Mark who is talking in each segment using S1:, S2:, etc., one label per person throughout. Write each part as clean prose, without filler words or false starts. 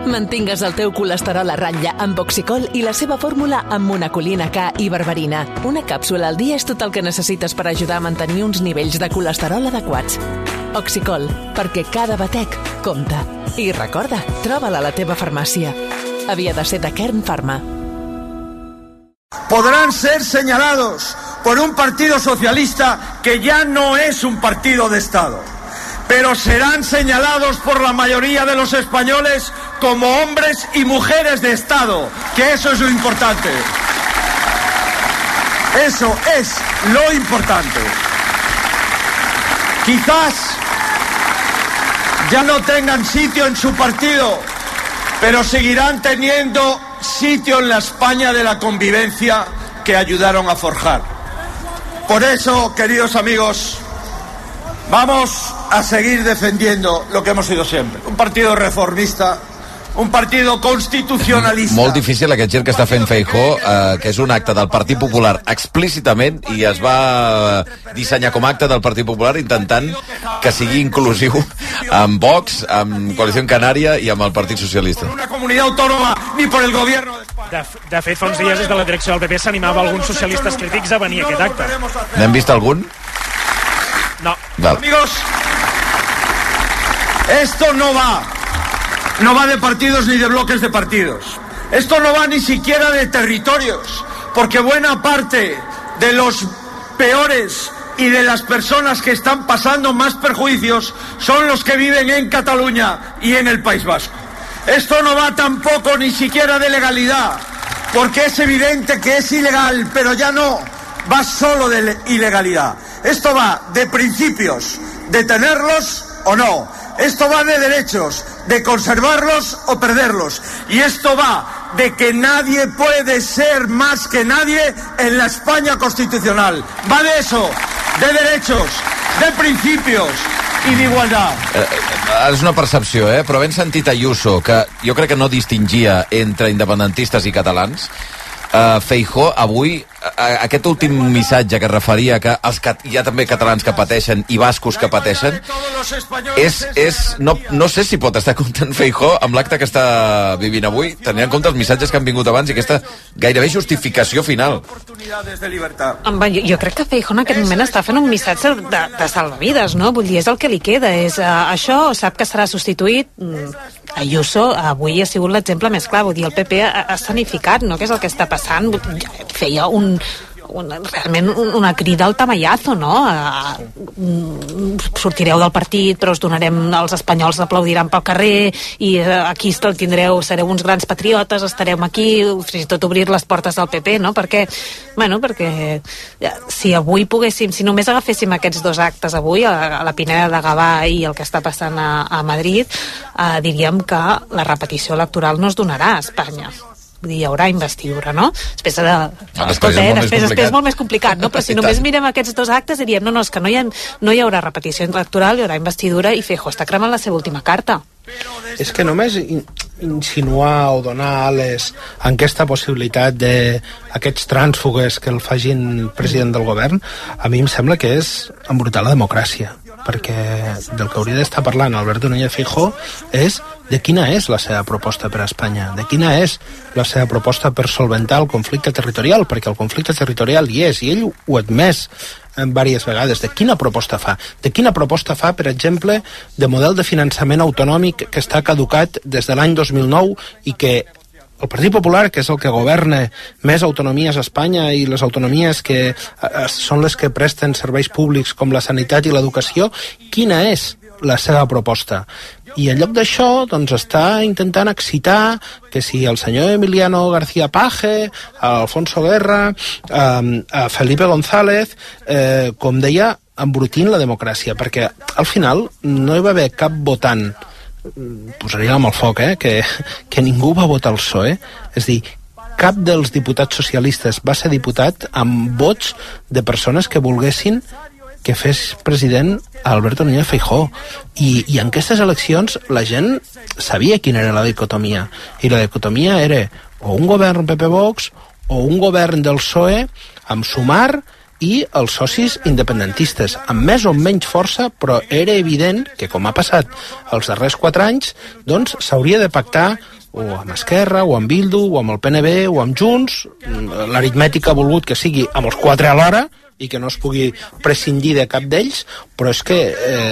S1: Mantingues el teu colesterol a ratlla amb Oxicol i la seva fórmula amb monacolina K i berberina. Una càpsula al dia és tot el que necessites per ajudar a mantenir uns nivells de colesterol adequats. Oxicol, perquè cada batec compta. I recorda, troba-la a la teva farmàcia. Havia de ser de Kern Pharma.
S2: Podrán ser señalados por un partido socialista que ya no es un partido de Estado, pero serán señalados por la mayoría de los españoles como hombres y mujeres de Estado, que eso es lo importante. Eso es lo importante. Quizás ya no tengan sitio en su partido, pero seguirán teniendo sitio en la España de la convivencia que ayudaron a forjar. Por eso, queridos amigos, vamos a seguir defendiendo lo que hemos sido siempre. Un partido reformista, un partido constitucionalista.
S3: Molt difícil aquest gir que està fent Feijóo, que és un acte del Partit Popular explícitament, i es va dissenyar com a acte del Partit Popular intentant que sigui inclusiu amb Vox, amb Coalició Canària i amb el Partit Socialista.
S2: Una comunitat autònoma ni per el govern
S4: de fet, fa uns dies des de la direcció del PP s'animava alguns socialistes crítics a venir a aquest acte.
S3: N'hem vist algun?
S4: No.
S3: Val.
S2: Amigos, esto no va de partidos ni de bloques de partidos. Esto no va ni siquiera de territorios, porque buena parte de los peores y de las personas que están pasando más perjuicios son los que viven en Cataluña y en el País Vasco. Esto no va tampoco ni siquiera de legalidad, porque es evidente que es ilegal, pero ya no va solo de ilegalidad. Esto va de principios, de tenerlos o no. Esto va de derechos, de conservarlos o perderlos. Y esto va de que nadie puede ser más que nadie en la España constitucional. Va de eso, de derechos, de principios i d'igualtat.
S3: És una percepció, però ben sentit Ayuso, que jo crec que no distingia entre independentistes i catalans. Feijóo avui, aquest últim missatge que es referia que hi ha també catalans que pateixen i bascos que pateixen, no sé si pot estar content Feijóo amb l'acte que està vivint avui, tenint en compte els missatges que han vingut abans i aquesta gairebé justificació final.
S5: Jo crec que Feijóo en aquest moment està fent un missatge de salvavides, no? Vull dir, és el que li queda, és això, sap que serà substituït. Ayuso avui ha sigut l'exemple més clar, vull dir, el PP ha escenificat, no?, què és el que està passant, feia realment una crida al tamallazo, no? Sortireu del partit, però us donarem, els espanyols aplaudiran pel carrer i aquí tindreu, sereu uns grans patriotes, estarem aquí, fins i tot obrir les portes del PP, no? Perquè si avui poguéssim, si només agaféssim aquests dos actes avui, a la Pineda de Gavà i el que està passant a Madrid, diríem que la repetició electoral no es donarà a Espanya. Vull dir, hi haurà investidura, no? Després és molt més complicat, no? Però si només mirem aquests dos actes diríem, no, és que no hi haurà repetició electoral, hi haurà investidura i Feijóo està cremant la seva última carta.
S6: És que només insinuar o donar ales en aquesta possibilitat d'aquests trànsfugues que el facin president del govern, a mi em sembla que és embrutar la democràcia, perquè del que hauria d'estar parlant Alberto Núñez Feijóo és de quina és la seva proposta per a Espanya, de quina és la seva proposta per solventar el conflicte territorial, perquè el conflicte territorial hi és, i ell ho ha admès diverses vegades. De quina proposta fa? De quina proposta fa, per exemple, de model de finançament autonòmic que està caducat des de l'any 2009 i que el Partit Popular, que és el que governa més autonomies a Espanya i les autonomies que són les que presten serveis públics com la sanitat i l'educació, quina és la seva proposta? I en lloc d'això, doncs, està intentant excitar que si el senyor Emiliano García Paje, Alfonso Guerra, Felipe González, com deia, embrutint la democràcia, perquè al final no hi va haver cap votant, posaria amb el foc, que ningú va votar el PSOE, és a dir, cap dels diputats socialistes va ser diputat amb vots de persones que volguessin que fes president Alberto Núñez Feijóo. I en aquestes eleccions la gent sabia quina era la dicotomia. I la dicotomia era o un govern PP-Vox o un govern del PSOE amb Sumar i els socis independentistes, amb més o menys força, però era evident que, com ha passat els darrers 4 anys, doncs s'hauria de pactar o amb Esquerra, o amb Bildu, o amb el PNB, o amb Junts. L'aritmètica ha volgut que sigui amb els 4 alhora, i que no es pugui prescindir de cap d'ells, però és que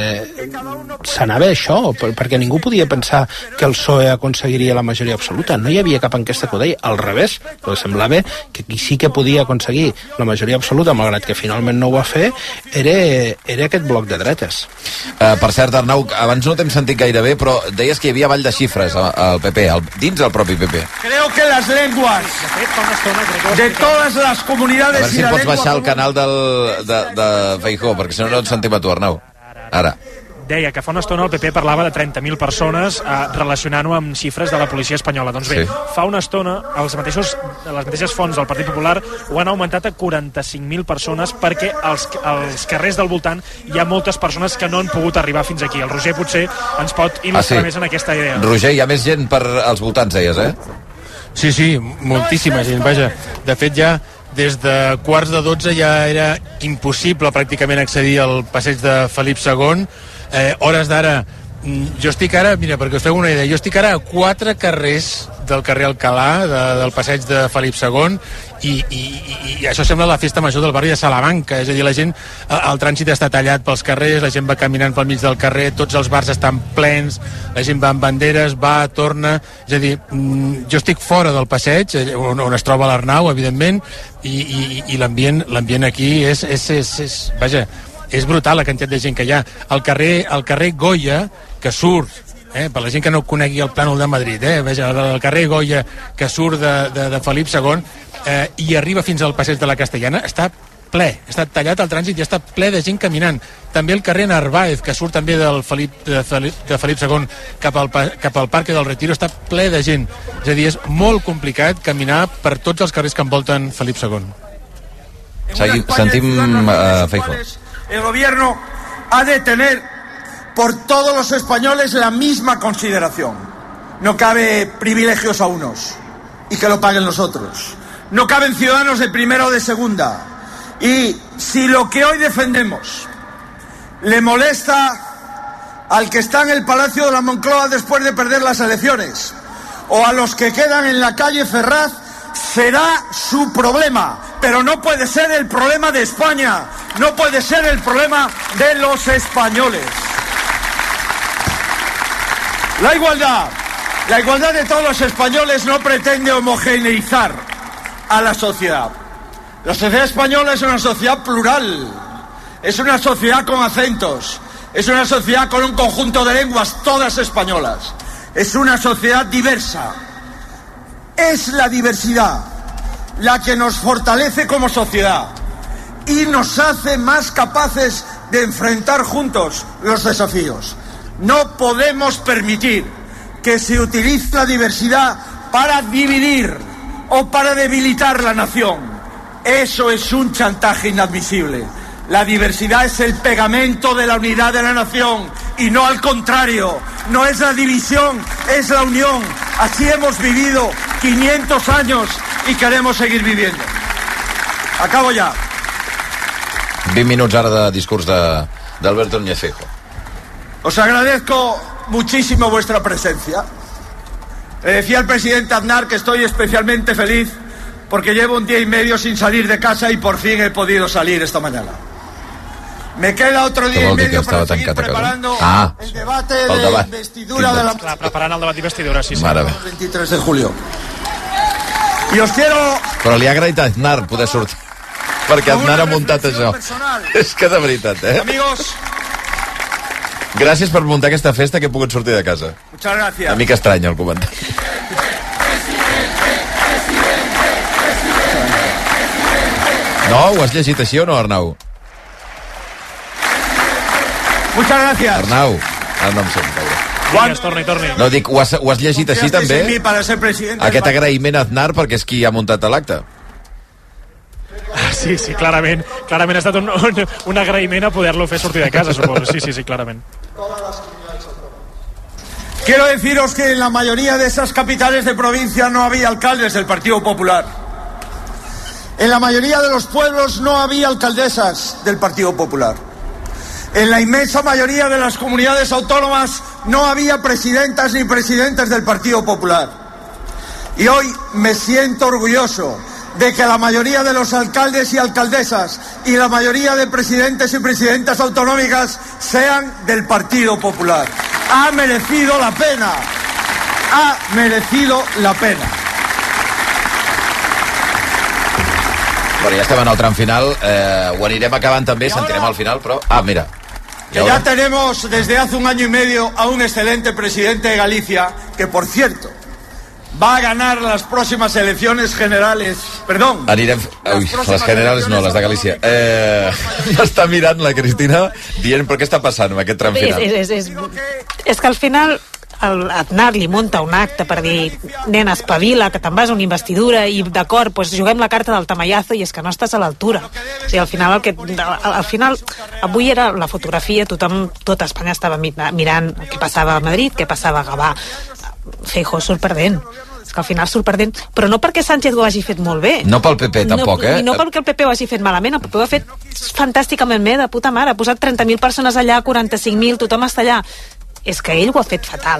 S6: s'anava això, perquè ningú podia pensar que el PSOE aconseguiria la majoria absoluta. No hi havia cap enquesta que ho deia. Al revés, però semblava que qui sí que podia aconseguir la majoria absoluta, malgrat que finalment no ho va fer, era aquest bloc de dretes.
S3: Per cert, Arnau, abans no t'hem sentit gaire bé, però deies que hi havia ball de xifres al PP, dins del propi PP.
S2: Creo que las lenguas de todas las comunidades...
S3: A veure si pots baixar el canal de Feijóo, perquè si no et sentim a tu, Arnau. Ara.
S4: Deia que fa una estona el PP parlava de 30.000 persones relacionant-ho amb xifres de la policia espanyola. Doncs bé, fa una estona les mateixes fonts del Partit Popular ho han augmentat a 45.000 persones perquè als carrers del voltant hi ha moltes persones que no han pogut arribar fins aquí. El Roger potser ens pot il·lustrar més en aquesta idea.
S3: Roger, hi ha més gent per als voltants, deies, eh?
S7: Sí, moltíssima gent, vaja. De fet, ja des de quarts de 12 ja era impossible pràcticament accedir al passeig de Felip II. Hores d'ara, jo estic ara, mira, perquè us feu una idea, jo estic ara a 4 carrers del carrer Alcalà, del passeig de Felip II, i això sembla la festa major del barri de Salamanca, és a dir, la gent, el trànsit està tallat pels carrers, la gent va caminant pel mig del carrer, tots els bars estan plens, la gent va amb banderes, va, torna, és a dir, jo estic fora del passeig, on es troba l'Arnau, evidentment, i l'ambient aquí vaja, és brutal la quantitat de gent que hi ha. Al carrer Goya, que surt, per la gent que no conegui el plànol de Madrid, veja, el carrer Goya, que surt de Felip II, i arriba fins al passeig de la Castellana, està ple, està tallat el trànsit i està ple de gent caminant. També el carrer Narváez, que surt també de Felip II cap al Parque del Retiro, està ple de gent. És a dir, és molt complicat caminar per tots els carrers que envolten Felip II.
S3: Sentim Feijóo.
S2: El gobierno ha de tener por todos los españoles la misma consideración. No cabe privilegios a unos y que lo paguen los otros. No caben ciudadanos de primera o de segunda. Y si lo que hoy defendemos le molesta al que está en el Palacio de la Moncloa después de perder las elecciones o a los que quedan en la calle Ferraz, será su problema, pero no puede ser el problema de España, no puede ser el problema de los españoles. La igualdad de todos los españoles no pretende homogeneizar a la sociedad. La sociedad española es una sociedad plural, es una sociedad con acentos, es una sociedad con un conjunto de lenguas todas españolas, es una sociedad diversa. Es la diversidad la que nos fortalece como sociedad y nos hace más capaces de enfrentar juntos los desafíos. No podemos permitir que se utilice la diversidad para dividir o para debilitar la nación. Eso es un chantaje inadmisible. La diversidad es el pegamento de la unidad de la nación y no al contrario. No es la división, es la unión. Así hemos vivido 500 años y queremos seguir viviendo. Acabo ya.
S3: 20 minuts ara de discurs d'Alberto Núñez Feijóo.
S2: Os agradezco muchísimo vuestra presencia. Le decía al presidente Aznar que estoy especialmente feliz porque llevo 1 día y medio sin salir de casa y por fin he podido salir esta mañana. Me queda otro día y medio para seguir preparando el debate de investidura de la...
S4: Preparant el debat d'investidura, sí.
S2: El 23 de julio. I os quiero...
S3: Però li ha agraït a Aznar poder sortir, perquè Aznar ha muntat això. És que de veritat,
S2: Amigos...
S3: Gràcies per muntar aquesta festa que he pogut sortir de casa.
S2: Muchas gracias.
S3: Una mica estrany el comentari. No? Ho has llegit així o no, Arnau?
S2: Muchas gracias.
S3: Arnau. No em sent.
S4: Torni.
S3: No, dic, ho has llegit així també? Aquest agraïment a Aznar perquè és qui ha muntat l'acte.
S4: Sí, clarament. Clarament ha estat un agraïment a poder-lo fer sortir de casa, suposo. Sí, clarament.
S2: Quiero deciros que en la mayoría de esas capitales de provincia no había alcaldes del Partido Popular. En la mayoría de los pueblos no había alcaldesas del Partido Popular. En la inmensa mayoría de las comunidades autónomas no había presidentas ni presidentes del Partido Popular. Y hoy me siento orgulloso de que la mayoría de los alcaldes y alcaldesas y la mayoría de presidentes y presidentas autonómicas sean del Partido Popular. Ha merecido la pena. Ha merecido la pena.
S3: Bueno, ja estem en el tram final. Ho anirem acabant també, sentirem al final, però... Ah, mira.
S2: Que ya tenemos desde hace 1 año y medio a un excelente presidente de Galicia, que por cierto va a ganar las próximas elecciones generales. Perdón.
S3: Anirem... Ui, les generals no, les de Galícia. M'està mirant la Cristina dient però què està passant amb aquest tram final?
S5: És que al final Aznar li munta un acte per dir nena, espavila, que te'n vas a una investidura i d'acord, doncs juguem la carta del tamallazo i és que no estàs a l'altura. O sigui, al final avui era la fotografia, tota Espanya estava mirant què passava a Madrid, què passava a Gavà. Feijóo surt perdent. És que al final surt perdent, però no perquè Sánchez ho hagi fet molt bé.
S3: No pel PP, tampoc,
S5: I no perquè el PP ho hagi fet malament, el PP ho ha fet fantàsticament bé, de puta mare. Ha posat 30.000 persones allà, 45.000, tothom està allà. És que ell ho ha fet fatal.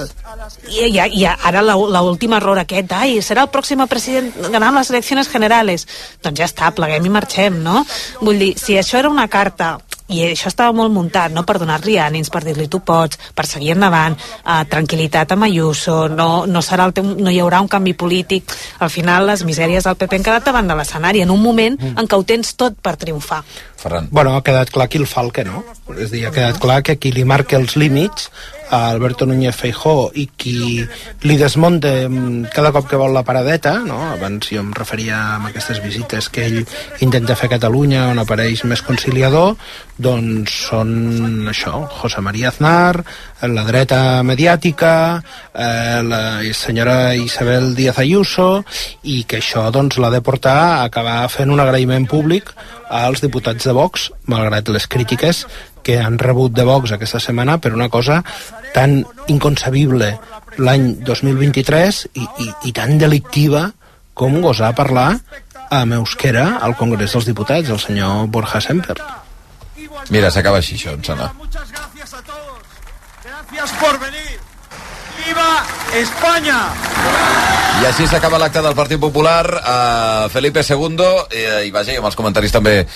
S5: I ara l'últim error aquest, serà el pròxim president ganant les eleccions generals. Doncs ja està, pleguem i marxem, no? Vull dir, si això era una carta i això estava molt muntat, no, per donar-li ànims, per dir-li tu pots, per seguir endavant, tranquil·litat amb Ayuso, no hi haurà un canvi polític. Al final les misèries del PP han quedat davant de l'escenari en un moment en què ho tens tot per triomfar.
S3: Ferran.
S6: Bueno, ha quedat clar qui el fa el que no. És a dir, ha quedat clar que qui li marca els límits a Alberto Núñez Feijóo i qui li desmunta cada cop que vol la paradeta, no? Abans jo em referia a aquestes visites que ell intenta fer a Catalunya on apareix més conciliador, doncs són això, José María Aznar, la dreta mediàtica, la senyora Isabel Díaz Ayuso, i que això doncs l'ha de portar a acabar fent un agraïment públic als diputats de Vox, malgrat les crítiques que han rebut de Vox aquesta setmana per una cosa tan inconcebible l'any 2023 i tan delictiva com gosar parlar amb euskera al Congrés dels Diputats, el senyor Borja Semper.
S3: Mira, s'acaba així, això, em sembla.
S2: Muchas gracias a todos. Gracias por venir. ¡Viva España!
S3: I així s'acaba l'acte del Partit Popular. Felipe II, i vaja, amb els comentaris també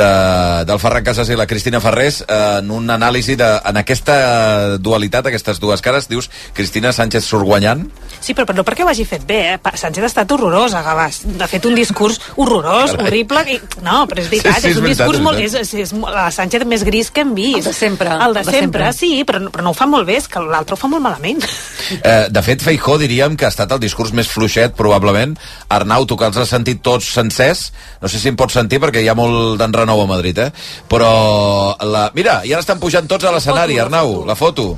S3: del Ferran Casas i la Cristina Ferrés, en un anàlisi en aquesta dualitat, aquestes dues cares. Dius, Cristina, Sánchez surt guanyant?
S5: Sí, però no perquè ho hagi fet bé, Sánchez ha estat horrorós a Gavàs, ha fet un discurs horrorós, horrible, no, però és veritat, és un discurs molt... És la Sánchez més gris que hem vist. El de sempre, sí, però no ho fa molt bé, és que l'altre ho fa molt malament.
S3: De fet, Feijóo diríem que ha estat el discurs més fluixet, probablement. Arnau, tu que els has sentit tots sencers, no sé si em pots sentir perquè hi ha molt d'enrenou a Madrid, però... Mira, ja estan pujant tots a l'escenari, Arnau, la foto.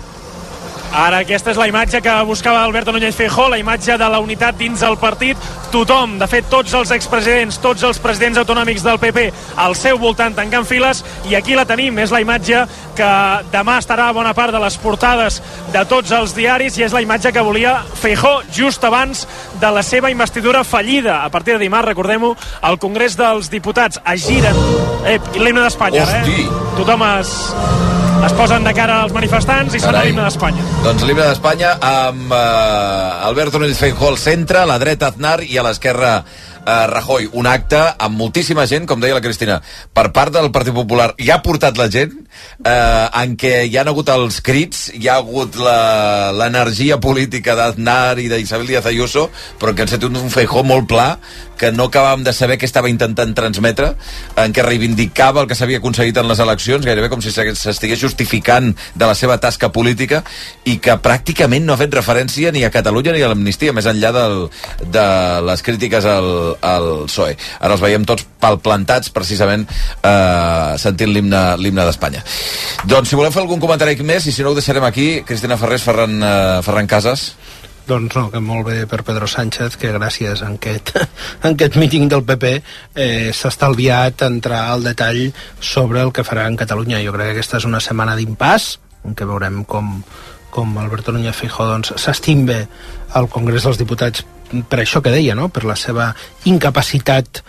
S4: Ara aquesta és la imatge que buscava Alberto Núñez Feijóo, la imatge de la unitat dins el partit. Tothom, de fet tots els expresidents, tots els presidents autonòmics del PP al seu voltant tancant files, i aquí la tenim, és la imatge que demà estarà a bona part de les portades de tots els diaris, i és la imatge que volia Feijóo just abans de la seva investidura fallida. A partir de dimarts, recordem-ho, al Congrés dels Diputats es giren l'himne d'Espanya, tothom es posen de cara als manifestants i sona l'himne d'Espanya.
S3: Doncs l'himne d'Espanya amb Alberto Núñez Feijóo al centre, a la dreta Aznar i a l'esquerra Rajoy. Un acte amb moltíssima gent, com deia la Cristina, per part del Partit Popular. Ja ha portat la gent, en què hi ha hagut els crits, hi ha hagut l'energia política d'Aznar i d'Isabel Díaz Ayuso, però que han sentit un Feijóo molt pla, que no acabàvem de saber què estava intentant transmetre, en què reivindicava el que s'havia aconseguit en les eleccions, gairebé com si s'estigués justificant de la seva tasca política, i que pràcticament no ha fet referència ni a Catalunya ni a l'amnistia, més enllà de les crítiques al PSOE. Ara els veiem tots palplantats, precisament, sentint l'himne d'Espanya. Doncs si voleu fer algun comentari més, i si no ho deixarem aquí, Cristina Ferrés, Ferran Casas.
S6: Doncs no, que molt bé per Pedro Sánchez, que gràcies a aquest míting del PP s'ha estalviat entrar al detall sobre el que farà en Catalunya. Jo crec que aquesta és una setmana d'impàs, en què veurem com Alberto Núñez Feijóo doncs, s'estimba al Congrés dels Diputats per això que deia, no? Per la seva incapacitat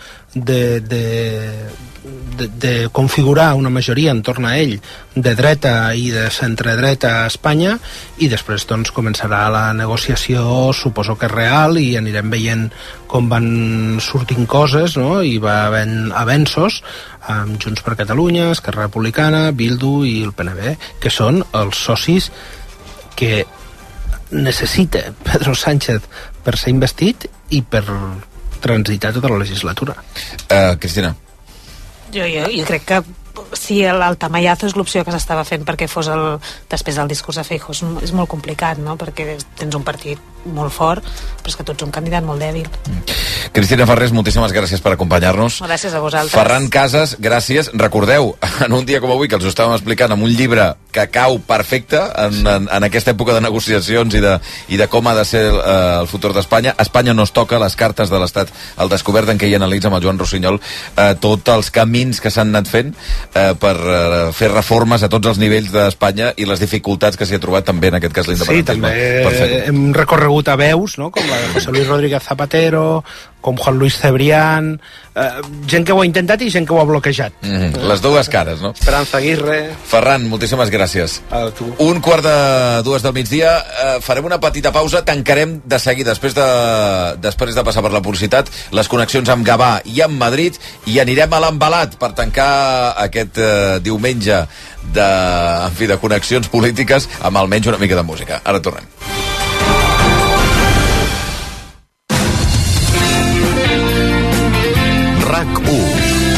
S6: de configurar una majoria en torn a ell de dreta i de centre-dreta a Espanya, i després doncs començarà la negociació, suposo que és real, i anirem veient com van sortint coses, no? I va havent avenços amb Junts per Catalunya, Esquerra Republicana, Bildu i el PNB, que són els socis que necessita Pedro Sánchez per ser investit i per transitar tota la legislatura.
S3: Cristina.
S5: Jo crec que si el tamallazo és l'opció que s'estava fent perquè fos després del discurs de Feijóo, és molt complicat, no? Perquè tens un partit molt fort, però és que tu ets un candidat molt dèbil.
S3: Cristina Ferrés, moltíssimes gràcies per acompanyar-nos.
S5: Gràcies a vosaltres.
S3: Ferran Casas, gràcies. Recordeu, en un dia com avui, que els ho estàvem explicant, amb un llibre que cau perfecte en aquesta època de negociacions i de com ha de ser el futur d'Espanya. Espanya no es toca, les cartes de l'Estat al descobert, en què hi analitza amb el Joan Rossinyol tots els camins que s'han anat fent per fer reformes a tots els nivells d'Espanya i les dificultats que s'hi ha trobat també, en aquest cas, l'independentisme.
S6: Sí, també hem recorregut a veus, no? Com la de José Luis Rodríguez Zapatero, com Juan Luis Cebrián, gent que ho ha intentat i gent que ho ha bloquejat.
S3: Les dues cares, no?
S6: Esperanza Aguirre.
S3: Ferran, moltíssimes gràcies.
S6: A tu.
S3: 1:45 del migdia, farem una petita pausa, tancarem de seguida, després de passar per la publicitat, les connexions amb Gavà i amb Madrid, i anirem a l'embalat per tancar aquest diumenge de connexions polítiques amb almenys una mica de música. Ara tornem.
S8: RAC1.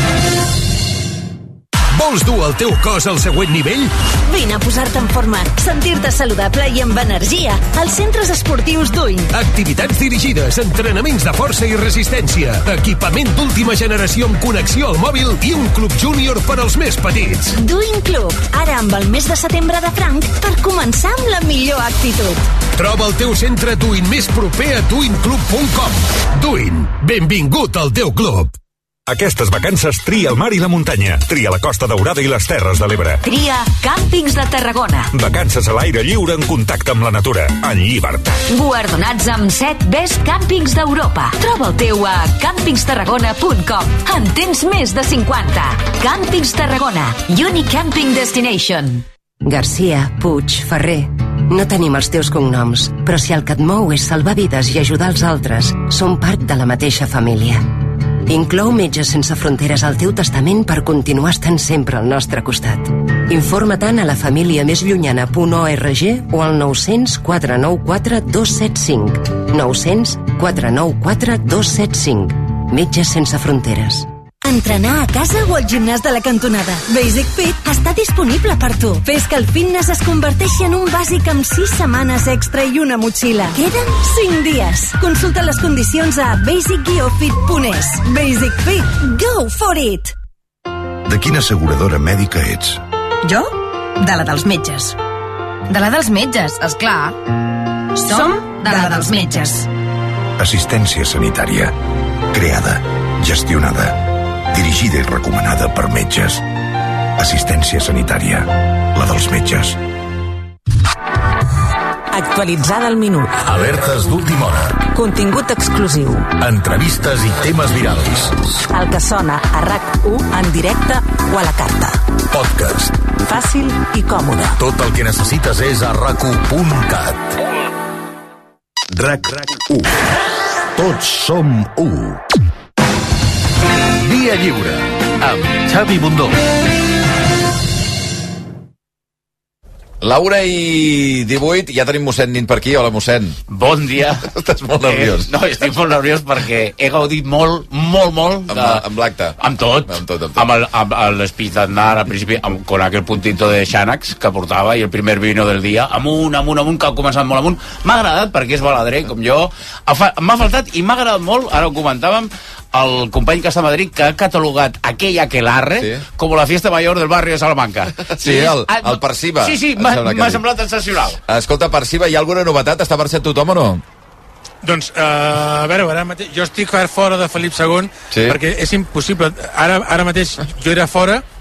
S8: Vols dur el teu cos al següent nivell?
S9: Vine a posar-te en forma, sentir-te saludable i amb energia als centres esportius Duin.
S8: Activitats dirigides, entrenaments de força i resistència, equipament d'última generació amb connexió al mòbil i un club júnior per als més petits.
S9: Duin Club, ara amb el mes de setembre de franc per començar amb la millor actitud.
S8: Troba el teu centre Duin més proper a duinclub.com. Duin, benvingut al teu club.
S10: Aquestes vacances tria el mar i la muntanya. Tria la Costa Daurada i les Terres de l'Ebre.
S9: Tria Càmpings de Tarragona.
S10: Vacances a l'aire lliure en contacte amb la natura, en llibertat.
S9: Guardonats amb 7 Best Càmpings d'Europa. Troba el teu a campingstarragona.com. En tens més de 50. Càmpings Tarragona. Unique Camping Destination.
S11: Garcia, Puig, Ferrer. No tenim els teus cognoms, però si el que et mou és salvar vides i ajudar els altres, som part de la mateixa família. Inclou Metges Sense Fronteres al teu testament per continuar estant sempre al nostre costat. Informa-te'n a lafamiliameslllunyana.org o al 900 494 275. 900 494 275. Metges Sense Fronteres.
S9: Entrenar a casa o al gimnàs de la cantonada. Basic Fit està disponible per tu. Fes que el fitness es converteixi en un bàsic amb 6 setmanes extra i una motxilla. Queden 5 dies. Consulta les condicions a basic-fit.es. Basic Fit. Go for it!
S12: De quina asseguradora mèdica ets?
S13: Jo? De la dels metges. De la dels metges, esclar. Som de la dels metges.
S12: Assistència sanitària. Creada, gestionada, dirigida i recomanada per metges. Assistència sanitària, la dels metges.
S1: Actualitzada al minut.
S8: Alertes d'última hora.
S1: Contingut exclusiu.
S8: Entrevistes i temes virals.
S1: El que sona a RAC1 en directe o a la carta.
S8: Podcast.
S1: Fàcil i còmode.
S8: Tot el que necessites és a RAC1.cat.
S12: RAC1. Tots som u.
S8: Via Lliure, amb Xavi Bundó.
S3: l'1:18, ja tenim mossèn Nin per aquí. Hola, mossèn.
S14: Bon dia.
S3: Estàs molt nerviós.
S14: No, estic molt nerviós perquè he gaudit molt
S3: amb l'acte.
S14: Amb tot. Amb l'espit d'Aznar al principi, con aquel puntito de Xanax que portava i el primer vino del dia, amunt, que ha començat molt amunt. M'ha agradat perquè és baladrer, com jo. M'ha faltat i m'ha agradat molt, ara ho comentàvem, el company que està a Madrid, que ha catalogat aquella aquelarre com la fiesta mayor del barri de Salamanca.
S3: Sí, el Parsiva.
S14: Sí, m'ha semblat sensacional.
S3: Escolta, Parsiva, hi ha alguna novetat? Està marxant tothom o no?
S7: Doncs, a veure, ara mateix, jo estic fora de Felip II, perquè és impossible. Ara mateix jo era fora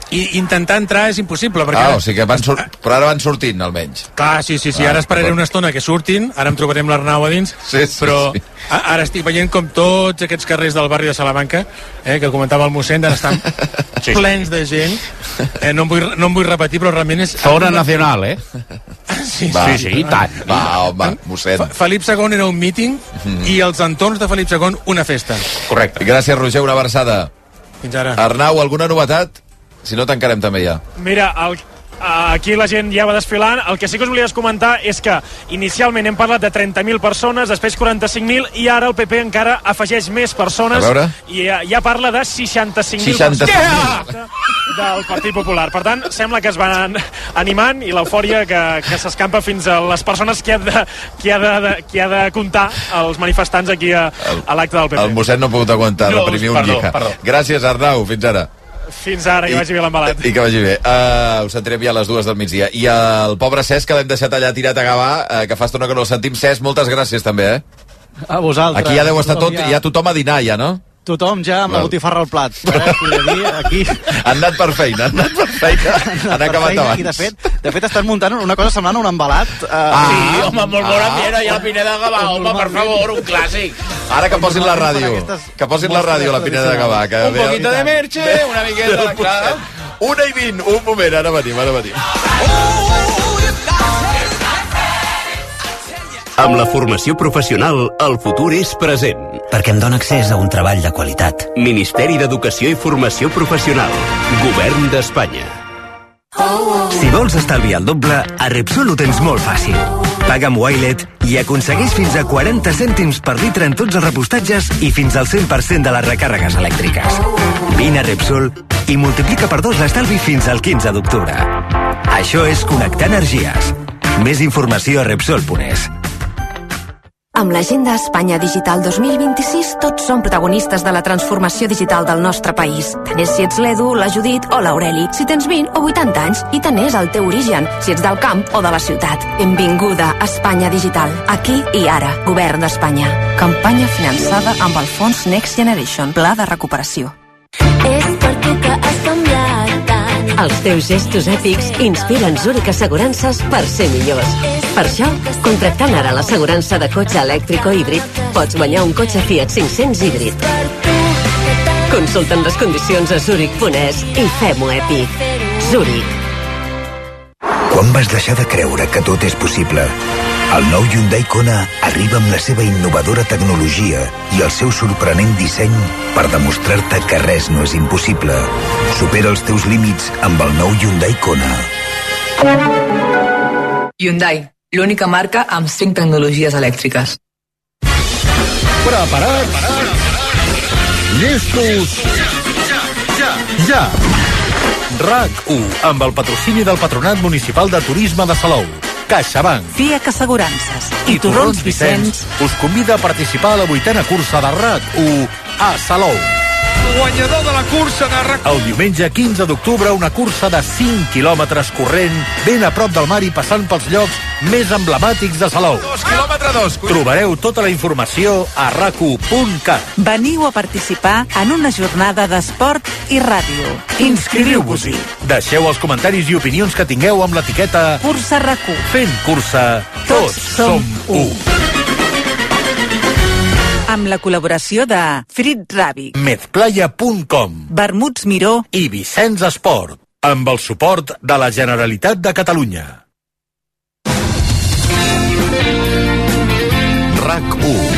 S7: i intentar entrar és impossible.
S3: O sigui que però ara van sortint, almenys.
S7: Clar, sí, ara esperaré una estona que surtin, ara em trobarem l'Arnau a dins, però ara estic veient com tots aquests carrers del barri de Salamanca, que comentava el mossèn, ara estan plens de gent. No em vull repetir, però realment és...
S14: Zona nacional,
S7: Sí,
S14: i tant.
S3: Va, home, mossèn.
S7: Felip II era un míting i els entorns de Felip II una festa.
S14: Correcte.
S3: Gràcies, Roger, una abraçada.
S7: Fins ara.
S3: Arnau, alguna novetat? Si no, tancarem també ja.
S4: Mira, aquí la gent ja va desfilant. El que sí que us volia comentar és que inicialment hem parlat de 30.000 persones, després 45.000, i ara el PP encara afegeix més persones i ja parla de 65.000 persones del Partit Popular. Per tant, sembla que es van animant i l'eufòria que s'escampa fins a les persones que ha de comptar els manifestants aquí a l'acte del PP.
S3: El mossèn no ha pogut aguantar, reprimir un llica. Gràcies, Arnau, fins ara.
S4: Fins ara, que vagi bé l'embalat.
S3: I que vagi bé. Us sentirem ja a les 2 del migdia. I el pobre Cesc, que l'hem deixat allà tirat a Gavà, que fa estona que no el sentim. Cesc, moltes gràcies també,
S15: A vosaltres.
S3: Aquí ja deu estar tot, ja tothom a dinar, ja, no?
S15: Tothom ja amb la botifarra al plat. Podria dir, aquí...
S3: Han anat per feina, han acabat abans.
S15: I de fet estan muntant una cosa semblant a un embalat.
S14: Sí, home, molt bona mera, i a la Pineda de Gavà, home, per favor, un clàssic.
S3: Ara que posin la ràdio, a la Pineda de Gavà.
S14: Un poquito de merche, una miqueta, clar.
S3: 1:20, un moment, ara venim.
S16: Amb la formació professional, el futur és present.
S17: Perquè em dóna accés a un treball de qualitat.
S16: Ministeri d'Educació i Formació Professional. Govern d'Espanya.
S17: Si vols estalviar el doble, a Repsol ho tens molt fàcil. Paga amb Wilet i aconsegueix fins a 40 cèntims per litre en tots els repostatges i fins al 100% de les recàrregues elèctriques. Vine a Repsol i multiplica per 2 l'estalvi fins al 15 d'octubre. Això és connectar energies. Més informació a Repsol.es.
S18: Amb l'Agenda Espanya Digital 2026 tots som protagonistes de la transformació digital del nostre país. Tant és si ets l'Edu, la Judit o l'Aureli, si tens 20 o 80 anys, i tant és el teu origen, si ets del camp o de la ciutat. Benvinguda a Espanya Digital. Aquí i ara. Govern d'Espanya. Campanya finançada amb el fons Next Generation, Pla de Recuperació.
S19: És per tu que has canviat tant.
S11: Els teus gestos èpics inspiren Zurich Assegurances per ser millors. Per això, contractant ara l'assegurança de cotxe elèctric o híbrid, pots guanyar un cotxe Fiat 500 híbrid. Consulta'n les condicions a Zurich.es i fem-ho èpic. Zurich.
S12: Quan vas deixar de creure que tot és possible? El nou Hyundai Kona arriba amb la seva innovadora tecnologia i el seu sorprenent disseny per demostrar-te que res no és impossible. Supera els teus límits amb el nou Hyundai Kona.
S20: Hyundai, l'única marca amb 5 tecnologies elèctriques.
S8: Preparats? Llestos? Ja! RAC1, amb el patrocini del Patronat Municipal de Turisme de Salou, CaixaBank,
S21: FIAC Assegurances i Torrons Vicenç
S8: us convida a participar a la 8a cursa de RAC1 a Salou.
S2: Guanyador de la cursa de RAC1.
S8: El diumenge 15 d'octubre, una cursa de 5 quilòmetres corrent, ben a prop del mar i passant pels llocs més emblemàtics de Salou.
S2: 2 quilòmetres 2.
S8: Trobareu tota la informació a rac1.cat.
S21: Veniu a participar en una jornada d'esport i ràdio.
S8: Inscriviu-vos-hi. Deixeu els comentaris i opinions que tingueu amb l'etiqueta
S21: Cursa RAC1.
S8: Fent cursa, tots som u.
S21: Amb la col·laboració de Frit Ravi,
S8: Medplaya.com,
S21: Vermuts Miró
S8: i Vicenç Esport, amb el suport de la Generalitat de Catalunya.
S10: RAC1.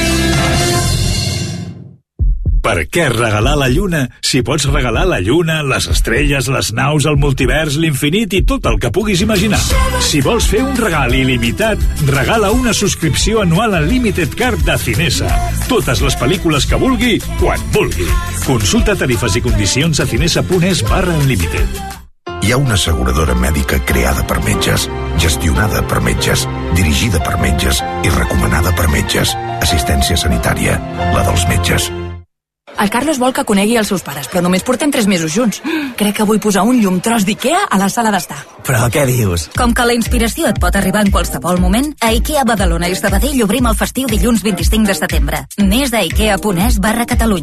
S10: Per què regalar la lluna si pots regalar la lluna, les estrelles, les naus, el multivers, l'infinit i tot el que puguis imaginar? Si vols fer un regal il·limitat, regala una subscripció anual en Limited Card de Cinesa. Totes les pel·lícules que vulgui, quan vulgui. Consulta tarifes i condicions a cinesa.es/unlimited.
S12: Hi ha una asseguradora mèdica creada per metges, gestionada per metges, dirigida per metges i recomanada per metges. Assistència sanitària, la dels metges.
S13: El Carlos vol que conegui els seus pares, però només portem 3 mesos junts. Crec que vull posar un llum tros d'Ikea a la sala d'estar.
S17: Però què dius?
S13: Com que la inspiració et pot arribar en qualsevol moment, a Ikea Badalona i Sabadell obrim el festiu dilluns 25 de setembre. Més a ikea.es/Catalunya.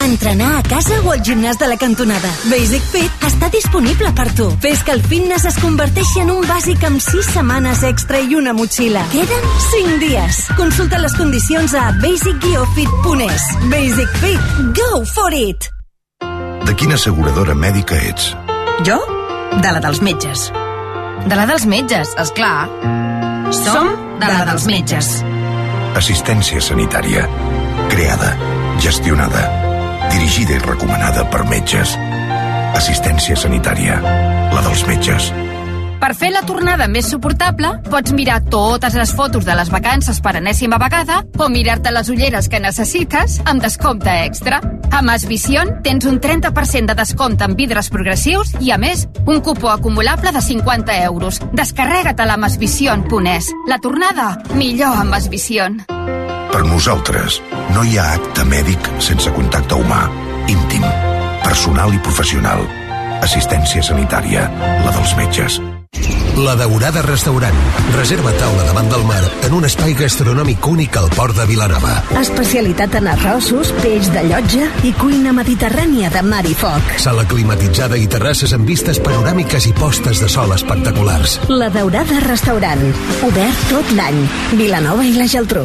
S9: entrenar a casa o al gimnàs de la cantonada. Basic Fit està disponible per tu. Fes que el fitness es converteixi en un bàsic amb 6 setmanes extra i una motxilla. Queden 5 dies. Consulta les condicions a basic-fit.es. Basic Fit. Go for it!
S12: De quina asseguradora mèdica ets?
S13: Jo? De la dels metges. De la dels metges, esclar. Som de la dels metges.
S12: Assistència sanitària. Creada, gestionada, dirigida i recomanada per metges. Assistència sanitària. La dels metges.
S5: Per fer la tornada més suportable, pots mirar totes les fotos de les vacances per enèsima vegada o mirar-te les ulleres que necessites amb descompte extra. A Masvision tens un 30% de descompte en vidres progressius i, a més, un cupó acumulable de 50 euros. Descarrega't a la masvision.es. La tornada, millor amb Masvision.
S12: Per nosaltres, no hi ha acte mèdic sense contacte humà, íntim, personal i professional. Assistència sanitària, la dels metges.
S8: La Daurada Restaurant. Reserva taula davant del mar en un espai gastronòmic únic al port de Vilanova.
S9: Especialitat en arrossos, peix de llotja i cuina mediterrània de mar i foc.
S8: Sala climatitzada i terrasses amb vistes panoràmiques i postes de sol espectaculars.
S9: La Daurada Restaurant. Obert tot l'any. Vilanova i la Geltrú.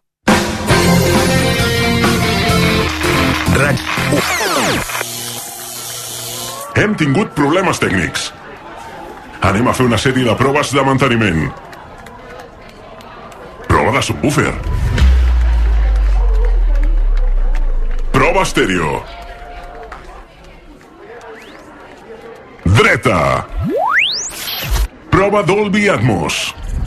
S22: Hem tingut problemes tècnics. Anem a fer una sèrie de proves de manteniment. Prova de subwoofer. Prova estèreo. Dreta. Prova Dolby Atmos.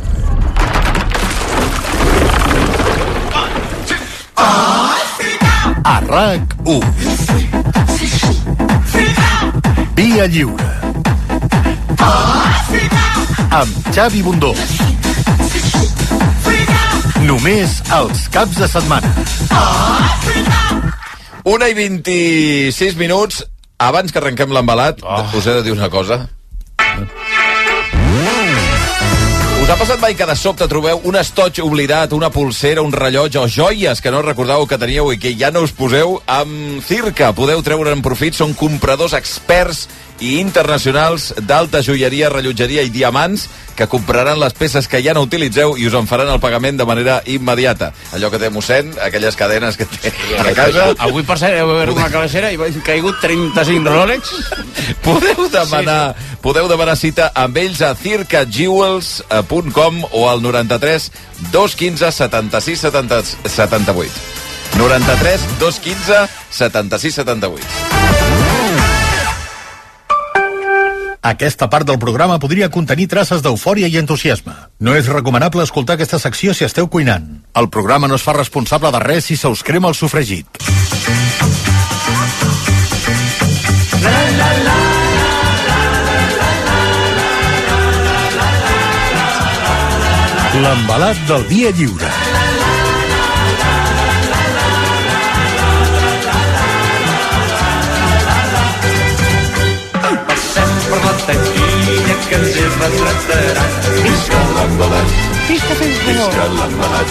S23: A RAC1. Via Lliure. Amb Xavi Bundó. Només els caps de setmana.
S3: 1:26 minuts. Abans que arrenquem l'embalat, us he de dir una cosa. Us ha passat mai que de sobte trobeu un estoig oblidat, una pulsera, un rellotge o joies que no recordàveu que teníeu i que ja no us poseu? Amb Circa podeu treure'n profit. Són compradors experts i internacionals d'alta joieria, rellotgeria i diamants que compraran les peces que ja no utilitzeu i us en faran el pagament de manera immediata. Allò que té mossèn, aquelles cadenes que té a casa.
S14: Avui, per cert, heu obert una calacera i m'han caigut 35 Rolex.
S3: Podeu demanar cita amb ells a circajewels.com o al 93 215 76 78. 93 215 76 78.
S23: Aquesta part del programa podria contenir traces d'eufòria i entusiasme. No és recomanable escoltar aquesta secció si esteu cuinant. El programa no es fa responsable de res si se us crema el sofregit. L'embalat del dia lliure.
S24: Per la taquilla que ens hi retrataran. Visca l'embalat. Visca l'embalat.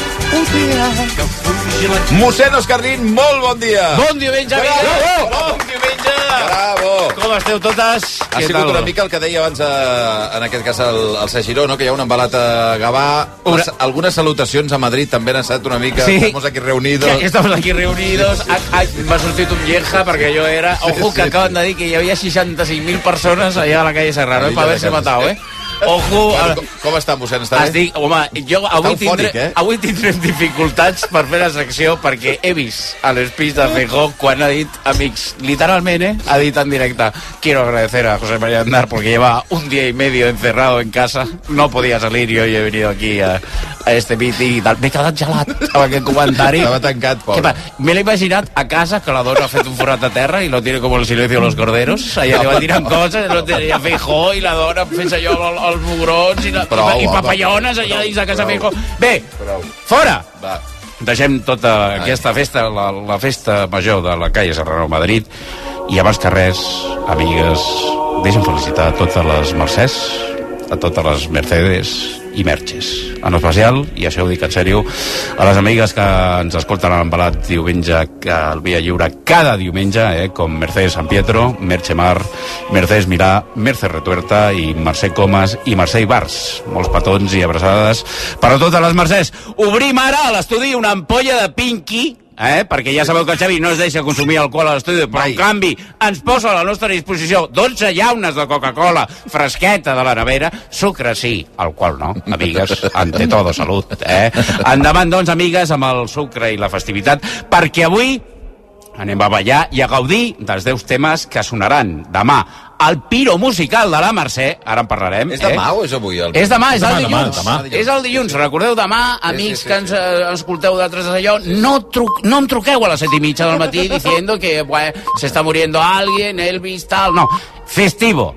S3: Mossèn Oscarlín, molt bon dia.
S14: Bon diumenge, amics. Bon diumenge.
S3: Bravo.
S14: Com esteu totes?
S3: Ha sigut una mica el que deia abans, en aquest cas, el Sagiró, no? Que hi ha un embalat a Gavà. Algunes salutacions a Madrid també han estat una mica...
S14: Sí.
S3: Estamos aquí reunidos.
S14: Estamos aquí reunidos. M'ha sortit un Lieja perquè jo era... Ojo, que acaben de dir que hi havia 65.000 persones allà a la calle Serrano, per haver-se matat, Ojo...
S3: Com està, mossèn? Està bé?
S14: Home, jo avui tindrem dificultats per fer la secció perquè he vist a l'espís de Feijóo quan ha dit, amics, literalment, ha dit en directe, quiero agradecer a José María Aznar porque lleva un día y medio encerrado en casa, no podía salir y hoy he venido aquí a este meeting i tal. M'he quedat gelat amb aquest comentari.
S3: Estava tancat, pobre.
S14: Me l'he imaginat a casa, que la dona ha fet un forat a terra i lo tiene como el silencio de los corderos. Allà li va tirant coses, lo tenia Feijóo i la dona fent allò els mugrons i papallones allà dins de casa Feijóo. Bé, fora!
S3: Va.
S14: Deixem tota aquesta festa, la festa major de la calle Serrano Madrid, i abans que res, amigues, deixem felicitar a totes les Mercès, a totes les Mercedes i merxes. En especial, i això ho dic en sèrio, a les amigues que ens escolten a l'Embalat diumenge al Via Lliure cada diumenge, com Mercedes San Pietro, Merche Mar, Mercedes Milà, Merce Retuerta i Mercè Comas i Mercè Ibars. Molts petons i abraçades per a totes les Mercès. Obrim ara a l'estudi una ampolla de Pinky, perquè ja sabeu que el Xavi no es deixa consumir alcohol a l'estudi, però en canvi ens posa a la nostra disposició 12 llaunes de Coca-Cola fresqueta de la nevera, sucre sí, alcohol no, amigues, ante todo salut. Endavant, doncs, amigues, amb el sucre i la festivitat, perquè avui anem a ballar i a gaudir dels 10 temes que sonaran demà. El piro musical de la Mercè, ara en parlarem.
S3: És demà o és avui?
S14: És demà, és el dilluns. És el dilluns, recordeu, demà, amics que ens escolteu d'altres d'allò, no em truqueu a les 7:30 del matí diciendo que se está muriendo alguien, Elvis, tal, no. Festivo,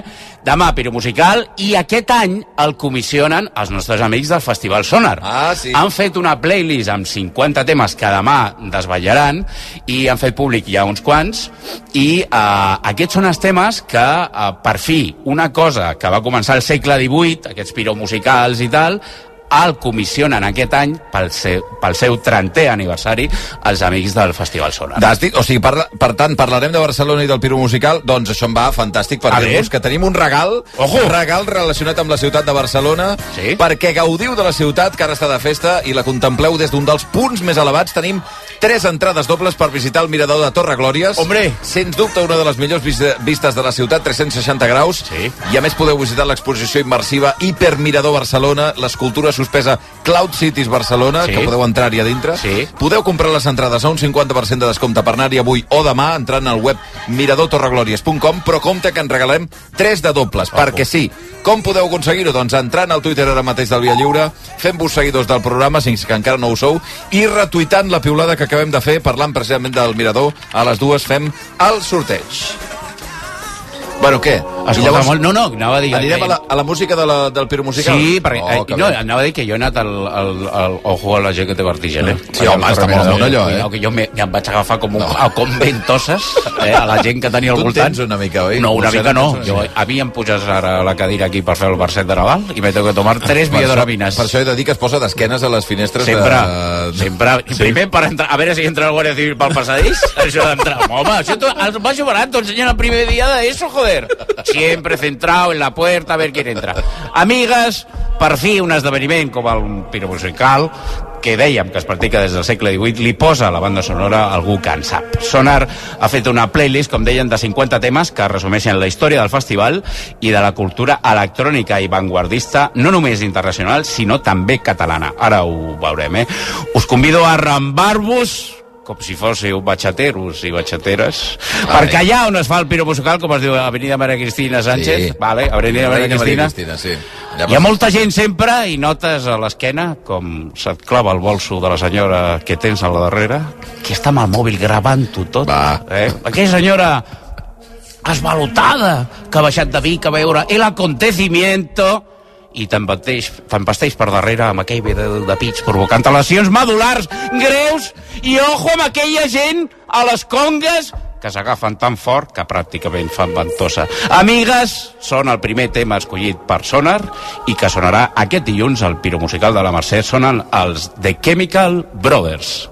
S14: demà, piro musical, i aquest any el comissionen els nostres amics del Festival Sonar.
S3: Sí.
S14: Han fet una playlist amb 50 temes que demà desvetllaran i han fet públic ja uns quants, i aquests són els temes que, per fi, una cosa que va començar al segle XVIII, aquests piromusicals i tal, el comissionen aquest any pel seu 30è aniversari els amics del Festival Sonar.
S3: Fantàstic, o sigui, per tant, parlarem de Barcelona i del piro musical, doncs això em va fantàstic per dir-vos que tenim un regal relacionat amb la ciutat de Barcelona, perquè gaudiu de la ciutat que ara està de festa i la contempleu des d'un dels punts més elevats. Tenim 3 entrades dobles per visitar el mirador de Torre Glòries.
S14: Hombre!
S3: Sens dubte una de les millors vistes de la ciutat, 360 graus, i a més podeu visitar l'exposició immersiva Hipermirador Barcelona, l'escultura suspesa Cloud Cities Barcelona, que podeu entrar-hi a dintre. Podeu comprar les entrades a un 50% de descompte per anar-hi avui o demà, entrant al web miradortorreglorias.com, però compte que en regalem 3 de dobles, perquè sí. Com podeu aconseguir-ho? Doncs entrant al Twitter ara mateix del Via Lliure, fent-vos seguidors del programa, si que encara no ho sou, i retuitant la piulada que acabem de fer, parlant precisament del mirador. A les 2 fem el sorteig. Bueno, què?
S14: Llavors, no, anava a dir...
S3: Anirem a la música del piro musical?
S14: Sí, perquè anava a dir que jo he anat al Ojo a la gent que té vertigen,
S3: Sí, home, està molt amunt allò,
S14: que jo em vaig agafar com ventoses a la gent que tenia al voltant.
S3: Tu tens una mica, oi?
S14: No, una mica no. A mi em puges ara a la cadira aquí per fer el verset de Nadal i me tengo que tomar 3 biodoramines.
S3: Per això he de dir que es posa d'esquenes a les finestres.
S14: Sempre. Primer per entrar, a veure si entra el Guàrdia Civil pel passadís. Això d'entrar. Home, això el baix barat t'ho ensenyen el primer dia d'ESO, joder. Siempre centrado en la puerta a ver quién entra. Amigues, per fi un esdeveniment com el piro musical, que dèiem que es practica des del segle XVIII, li posa a la banda sonora algú que en sap. Sonar ha fet una playlist, com deien, de 50 temes que resumeixen la història del festival i de la cultura electrònica i vanguardista, no només internacional, sinó també catalana. Ara ho veurem, Us convido a arrambar-vos com si fóssiu bachateros i bachateres, perquè allà on es fa el piro musical, com es diu, Avenida Maria Cristina Sánchez, Avenida Maria Cristina, hi ha molta gent sempre i notes a l'esquena com se't clava el bolso de la senyora que tens a la darrere, que està amb el mòbil gravant-ho tot. Aquella senyora esvalotada que ha baixat de Vic a veure el acontecimiento i t'empasteix per darrere amb aquell vedel de pits provocant lesions medul·lars greus, i ojo amb aquella gent a les congues que s'agafen tan fort que pràcticament fan ventosa. Amigues, són el primer tema escollit per Sonar i que sonarà aquest dilluns al piro musical de la Mercè. Sonen els The Chemical Brothers.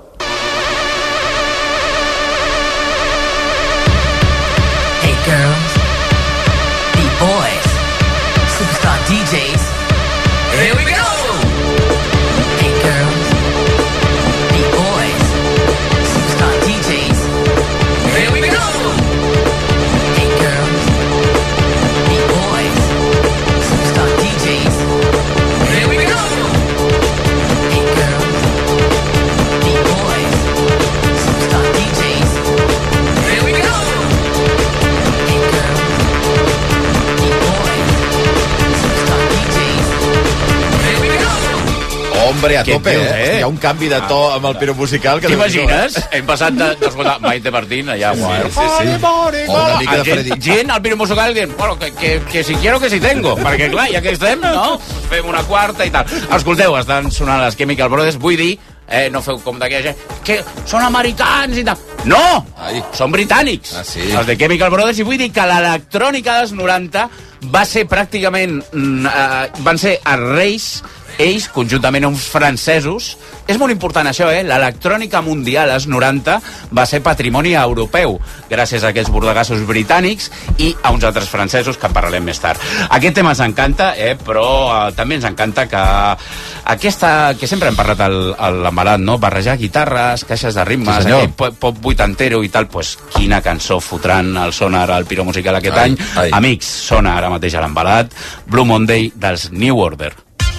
S20: Hey girls, beat boys, superstar DJs. Here we go! Hey girls, beat boys, superstar DJs. Here we go! Hey girls, beat boys, superstar DJs. Here we go! Hey girls, beat boys, superstar DJs. Here we go! Hey girls, beat boys, superstar DJs.
S3: Hombre, a tope, Hi ha un canvi de to amb el piro musical.
S14: T'imagines? Hem passat d'escoltar Maite Martín allà.
S3: Sí. O una mica de Freddy.
S14: Gent al piro musical dient, bueno, que si quiero que si tengo. Perquè clar, ja que estem, no? Fem una quarta i tal. Escolteu, estan sonant les Chemical Brothers. Vull dir, no feu com d'aquella gent, que són americans i tal. No! Són britànics.
S3: Sí.
S14: Els de Chemical Brothers. I vull dir que l'electrònica dels 90 va ser pràcticament... van ser els Reis, ells, conjuntament amb uns francesos. És molt important això, l'electrònica mundial als 90 va ser patrimoni europeu, gràcies a aquests bordegassos britànics i a uns altres francesos, que en parlarem més tard. Aquest tema ens encanta, però també ens encanta que sempre hem parlat a l'Embalat, no? Barrejar guitarres, caixes de ritmes, aquell pop vuitantero i tal, pues quina cançó fotran el Sonar al Piro Musical aquest any. Amics, sona ara mateix a l'Embalat, Blue Monday dels New Order.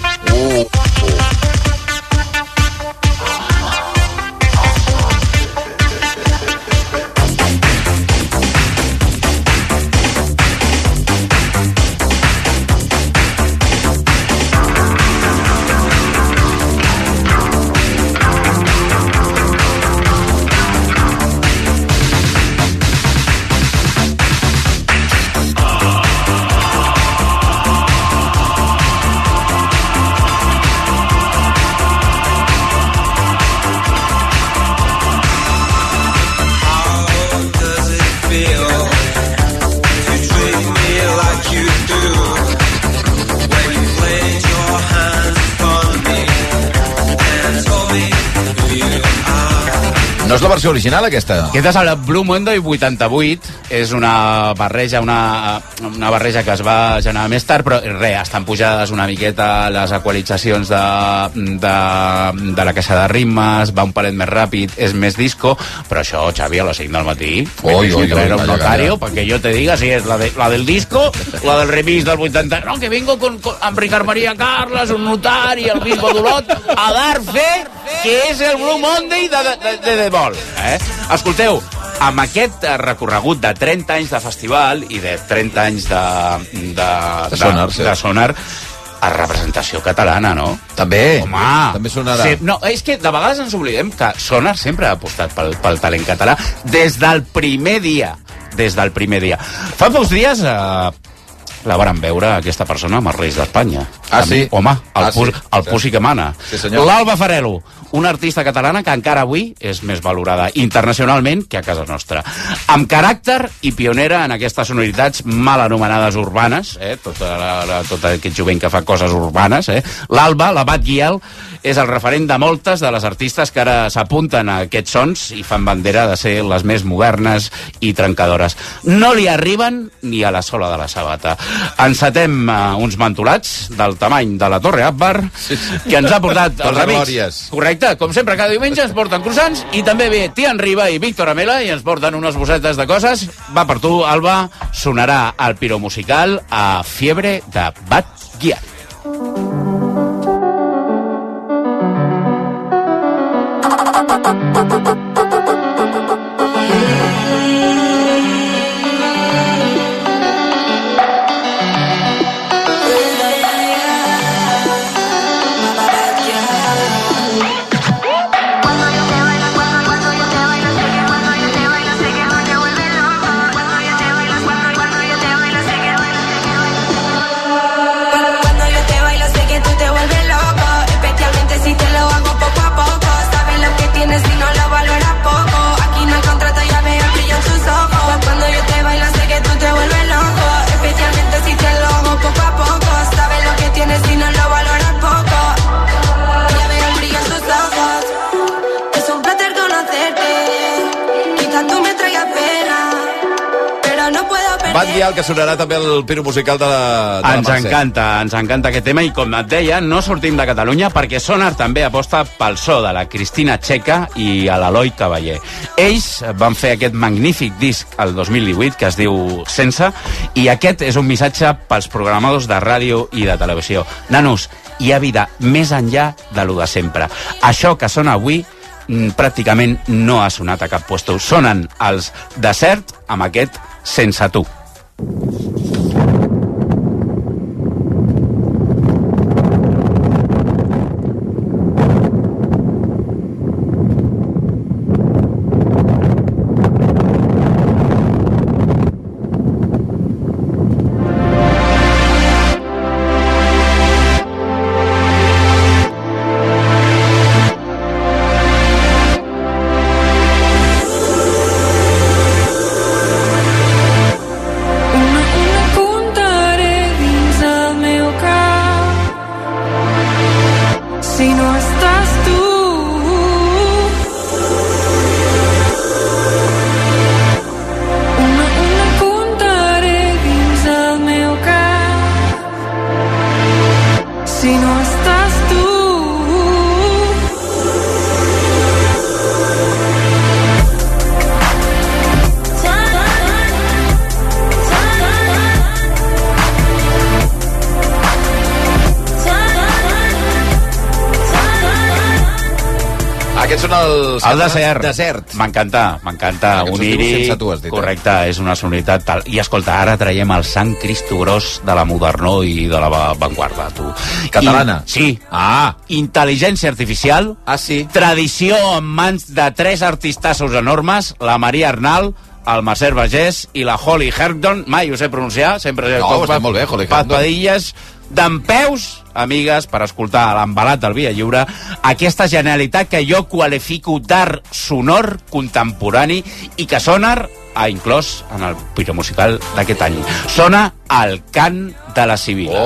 S3: No és la versió original, aquesta?
S14: Aquesta és el Blue Monday 88. És una barreja que es va generar més tard, però estan pujades una miqueta les equalitzacions de la caixa de ritmes, va un palet més ràpid, és més disco, però això, Xavi, a les 5 del matí, traer un notario, perquè jo te diga si és la del disco, la del remix del 80... No, que vengo amb Ricard María Carles, un notari, el bisbo d'Olot, a dar fe que és el Blue Monday de vol. Escolteu, amb aquest recorregut de 30 anys de festival i de 30 anys de Sonar, a representació catalana, no?
S3: També.
S14: Home,
S3: també sonarà.
S14: Sí, no, és que de vegades ens oblidem que Sonar sempre ha apostat pel talent català des del primer dia. Fa pocs dies la varen veure, aquesta persona, amb els Reis d'Espanya.
S3: Sí?
S14: Home, el Pussy que mana.
S3: Sí, senyor.
S14: L'Alba Farelo, una artista catalana que encara avui és més valorada internacionalment que a casa nostra. Amb caràcter i pionera en aquestes sonoritats mal anomenades urbanes, tot aquest jovent que fa coses urbanes, l'Alba, la Bat Giel, és el referent de moltes de les artistes que ara s'apunten a aquests sons i fan bandera de ser les més modernes i trencadores. No li arriben ni a la sola de la sabata. Encetem uns mantolats del tamany de la Torre Akbar, que ens ha portat els amics. Correcte, com sempre, cada diumenge ens porten croissants i també ve Tian Riba i Víctor Amela i ens porten unes bossetes de coses. Va per tu, Alba, sonarà al Piro Musical a Fiebre de Bat Giel.
S3: Bat Giel, que sonarà també el Piro Musical de la Mercè.
S14: Ens encanta aquest tema i, com et deia, no sortim de Catalunya perquè Sonar també aposta pel so de la Cristina Txeca i a l'Eloi Cavaller. Ells van fer aquest magnífic disc el 2018 que es diu Sense, i aquest és un missatge pels programadors de ràdio i de televisió. Nanos, hi ha vida més enllà de lo de sempre. Això que sona avui pràcticament no ha sonat a cap puesto. Sonen els Desert amb aquest Sense tu.
S3: els
S14: Desert. M'encanta unir-hi.
S3: Sense tu, has dit.
S14: Correcte, és una sonoritat tal. I escolta, ara traiem el Sant Cristo Gros de la modernor i de la vanguarda, tu.
S3: Catalana?
S14: Sí. Intel·ligència artificial.
S3: Sí.
S14: Tradició en mans de 3 artistassos enormes, la Maria Arnal, el Mercè Bagés i la Holly Herndon. Mai ho sé pronunciar, sempre...
S3: No, està molt bé, Holly Herndon.
S14: Padilles, dempeus, amigues, per escoltar l'embalat del Via Lliure, aquesta genialitat que jo qualifico d'art sonor contemporani i que sona ha inclòs en el piromusical d'aquest any. Sona el cant de la Sibila.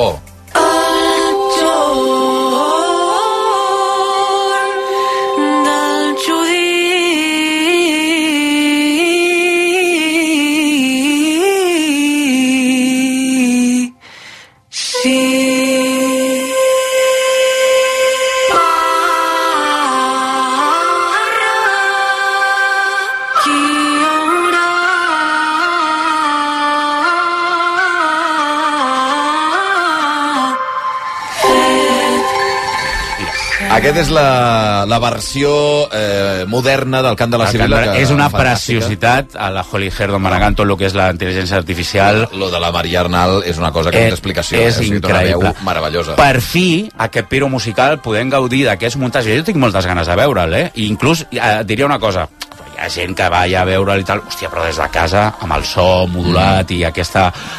S3: Aquest és la versió moderna del cant de la Sibila.
S14: És una preciositat a la Holly Herndon manegant tot el que és la intel·ligència artificial.
S3: Lo de la Maria Arnal és una cosa que no té explicació.
S14: És increïble.
S3: Una veu meravellosa.
S14: Per fi, aquest piro musical podem gaudir d'aquests muntatges. Jo tinc moltes ganes de veure'l, I inclús diria una cosa, hi ha gent que va a veure'l i tal, hòstia, però des de casa, amb el so modulat i aquest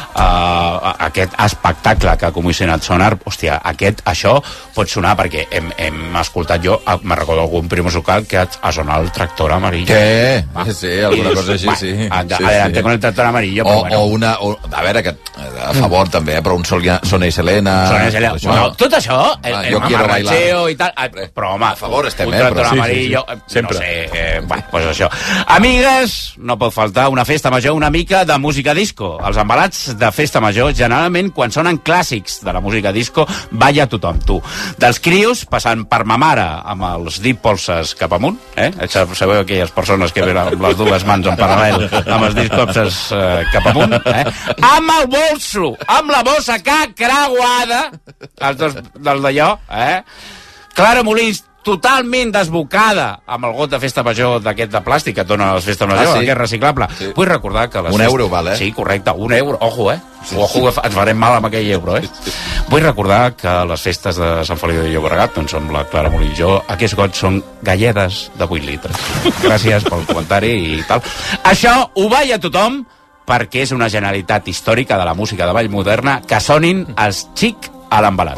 S14: espectacle que ha comissionat Sonar, hòstia, això pot sonar perquè hem escoltat, jo me'n recordo algun prim musical que ha sonat el tractor amarillo.
S3: Què? Sí, alguna cosa així, sí.
S14: Adelante con el tractor amarillo.
S3: A veure, que a favor també, però un Sona i Selena...
S14: Tot això, el mamarratxeo i tal, però home,
S3: a favor estem,
S14: un tractor amarillo, no sé, pues això. Amigues, no pot faltar una festa major, una mica de música disco. Els embalats de festa major, generalment, quan sonen clàssics de la música disco, balla tothom, tu. Dels crios, passant per ma mare, amb els dit polses cap amunt, sabeu aquelles persones que venen amb les dues mans en paral·lel, amb els dits polses cap amunt, amb el bolso, amb la bossa creuada, els dos del d'allò, Clara Molins, totalment desbocada amb el got de festa major d'aquest de plàstic que et donen a les festes majors, aquest reciclable. Vull recordar que...
S3: Un euro, val,
S14: Sí, correcte, un euro. Ojo, Ojo, ens farem mal amb aquell euro, Vull recordar que les festes de Sant Feliu de Llobregat, doncs amb la Clara Molins i jo, aquests gots són galledes de 8 litres. Gràcies pel comentari i tal. Això ho balla tothom perquè és una generalitat històrica de la música de ball moderna que sonin els xic a l'embalat.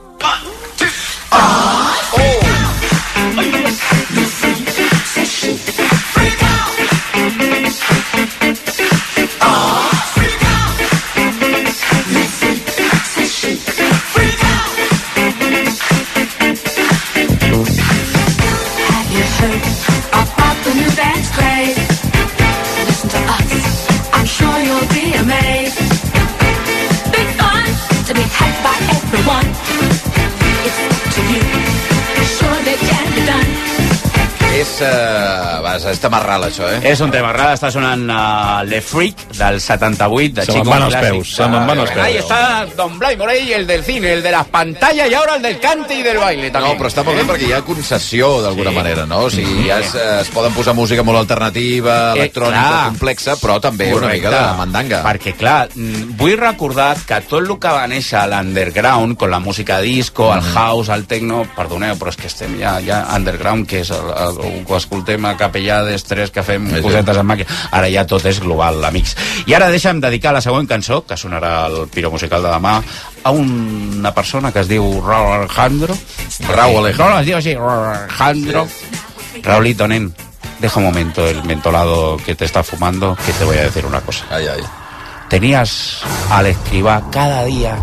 S3: És tema ral, això,
S14: És un tema ral, està sonant Le Freak del 78 de Chico Clásic.
S1: Se me'n van els peus.
S14: Ahí está Don Blay Morell, el del cine, el de las pantallas y ahora el del cante y del baile també.
S3: No, però està molt bé perquè hi ha concessió d'alguna manera, no? O sigui, es poden posar música molt alternativa, electrònica, complexa, però també una mica de mandanga.
S14: Perquè, clar, vull recordar que tot el que va néixer a l'underground, con la música disco, el house, el techno, perdoneu, però és que estem ja underground, que és el que escoltem a capellades, tres que fem cosetes amb màquina. Ara ja tot és global, amics. I ara deixa'm dedicar la següent cançó, que sonarà el piro musical de demà, a una persona que es diu Raúl Alejandro.
S3: Raúl
S14: es diu així, Raúl Alejandro. Raulito, nen, deja un momento el mentolado que te está fumando, que te voy a decir una cosa. Tenías al escribá cada día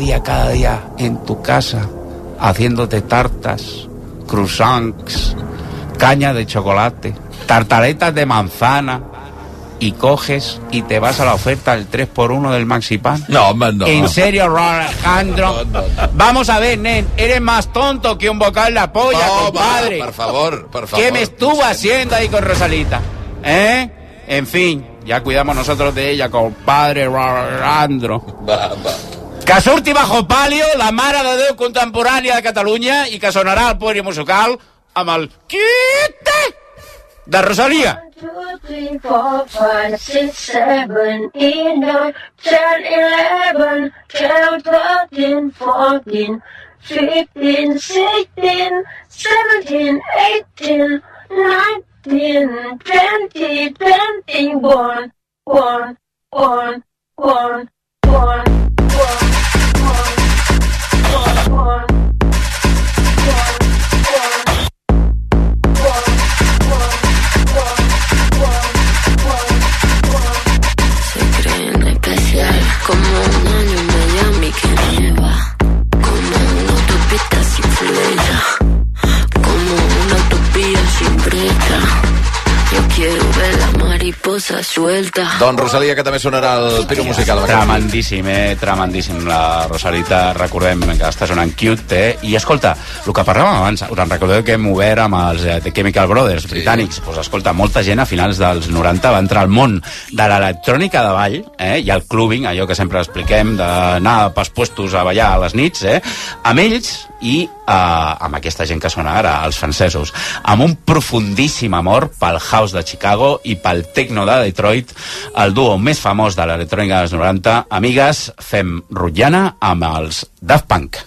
S14: en tu casa, haciéndote tartas, croissants, caña de chocolate, tartaletas de manzana, y coges y te vas a la oferta del 3x1 del Maxipan.
S3: No, hombre, no.
S14: ¿En serio, Alejandro? No. Vamos a ver, nen, eres más tonto que un bocado en la polla, compadre.
S3: Por favor.
S14: ¿Qué me estuvo haciendo ahí con Rosalita? En fin, ya cuidamos nosotros de ella, compadre Alejandro. Que surti bajo palio la mare de Déu contemporània de Catalunya i que sonarà al Podi Musical amb el Cute de Rosalía.
S24: 1, 2, 3, 4, 5, 6, 7, 8, 9, 10, 11, 12, 13, 14, 15, 16, 17, 18, 19, 20, 21, 1.
S19: Se creen especial, como un año en Miami que nieva, como una autopista sin flecha, como una utopía sin brecha. Yo quiero ver la mariposa suelta.
S3: Don Rosalia, que també sonarà el Piro Musical.
S14: Tremendíssim, tremendíssim. La Rosalita, recordem que està sonant Cute, I escolta, el que parlàvem abans, us en recordeu que hem obert amb els The Chemical Brothers britànics? Pues escolta, molta gent a finals dels 90 va entrar al món de l'electrònica de ball, i el clubbing, allò que sempre expliquem, d'anar pels puestos a ballar a les nits, amb ells i amb aquesta gent que sona ara, els francesos, amb un profundíssim amor pel house de Chicago i pel techno de Detroit, el duo més famós de l'electrònica dels 90. Amigues, fem rotllana amb els Daft Punk.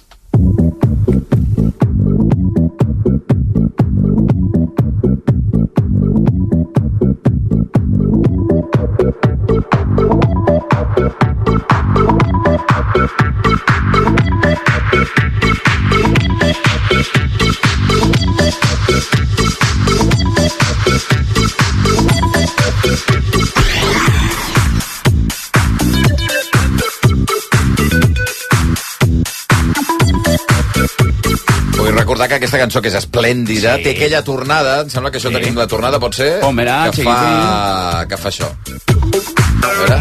S3: Vull recordar que aquesta cançó, que és esplèndida, té aquella tornada, em sembla que això tenim la tornada, pot ser? Que fa això. A veure.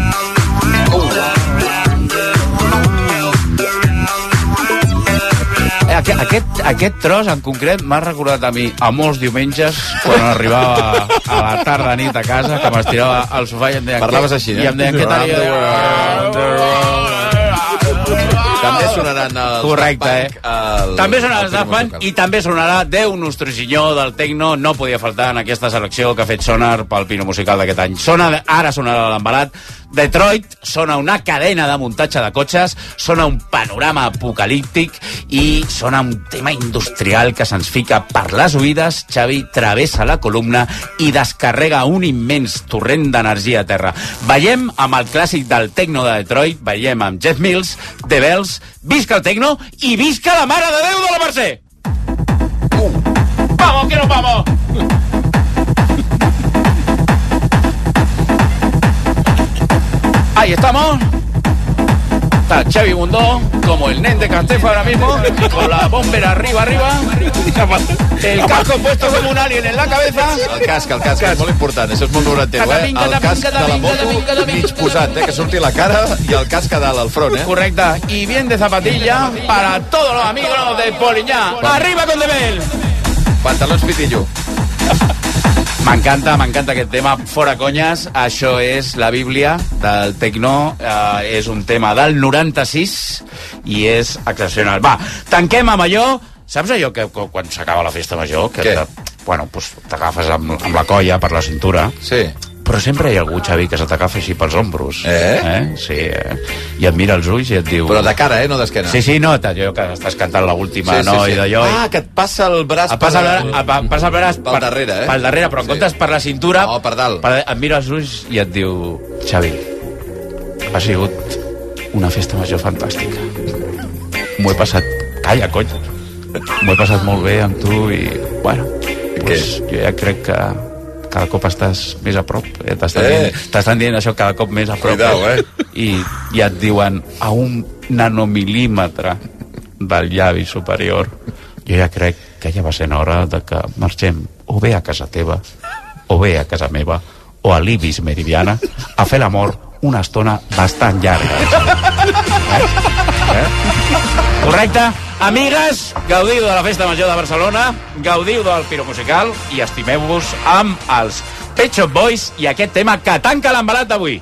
S14: Aquest tros en concret m'ha recordat a mi a molts diumenges quan arribava a la tarda nit a casa, que m'estirava al sofà i em deien...
S3: Parlaves així,
S14: I em deien què tal?
S3: També sonaran els
S14: Correcte,
S3: Daft Punk.
S14: També sonarà els Daft Punk i també sonarà Déu Nostre Senyor del Tecno. No podia faltar en aquesta selecció que ha fet Sonar pel Pino Musical d'aquest any. Ara sonarà l'embalat. Detroit sona una cadena de muntatge de cotxes, sona un panorama apocalíptic i sona un tema industrial que se'ns fica per les oïdes. Xavi travessa la columna i descarrega un immens torrent d'energia a terra. Veiem amb el clàssic del Tecno de Detroit, veiem amb Jeff Mills, The Bells, visca el Tecno i visca la Mare de Déu de la Mercè! ¡Vamos, que nos vamos! Ahí estamos. Está Xavi Bundó, como el nen de Castefa ahora mismo, con la bomber arriba. El casco puesto como un alien en la cabeza.
S3: El casc, és molt important, això és molt noranteu, El casc de la moto mig posat, que surti la cara i el casc a dalt al front,
S14: Correcte. Y bien de zapatilla para todos los amigos de Poliñá. Arriba con Debel.
S3: Pantalons pitillo.
S14: M'encanta aquest tema, fora conyes. Això és la Bíblia del Tecno, és un tema del 96 i és excepcional. Va, tanquem amb allò. Saps allò que quan s'acaba la festa major, que t'agafes amb la colla per la cintura?
S3: Sí.
S14: Però sempre hi ha algú, Xavi, que se t'agafa així pels ombros. Sí, I et mira els ulls i et diu...
S3: Però de cara, no d'esquena.
S14: Sí, no, allò que estàs cantant l'última, I d'allò...
S3: Que et passa el braç
S14: pel
S3: darrere,
S14: Pel darrere, però en comptes per la cintura...
S3: No, per dalt.
S14: Et mira els ulls i et diu... Xavi, ha sigut una festa major fantàstica. M'ho he passat... Calla, cony! M'ho he passat molt bé amb tu i... Bueno, jo ja crec que... cada cop estàs més a prop. T'estan dient això cada cop més a prop.
S3: Cuidao,
S14: I et diuen a un nanomil·límetre del llavi superior. Jo ja crec que ja va sent hora de que marxem o bé a casa teva, o bé a casa meva, o a l'Ibis Meridiana, a fer l'amor una estona bastant llarga. Correcte? Amigues, gaudiu de la Festa Major de Barcelona, gaudiu del Piro Musical i estimeu-vos amb els Pet Shop Boys i aquest tema que tanca l'embalat d'avui.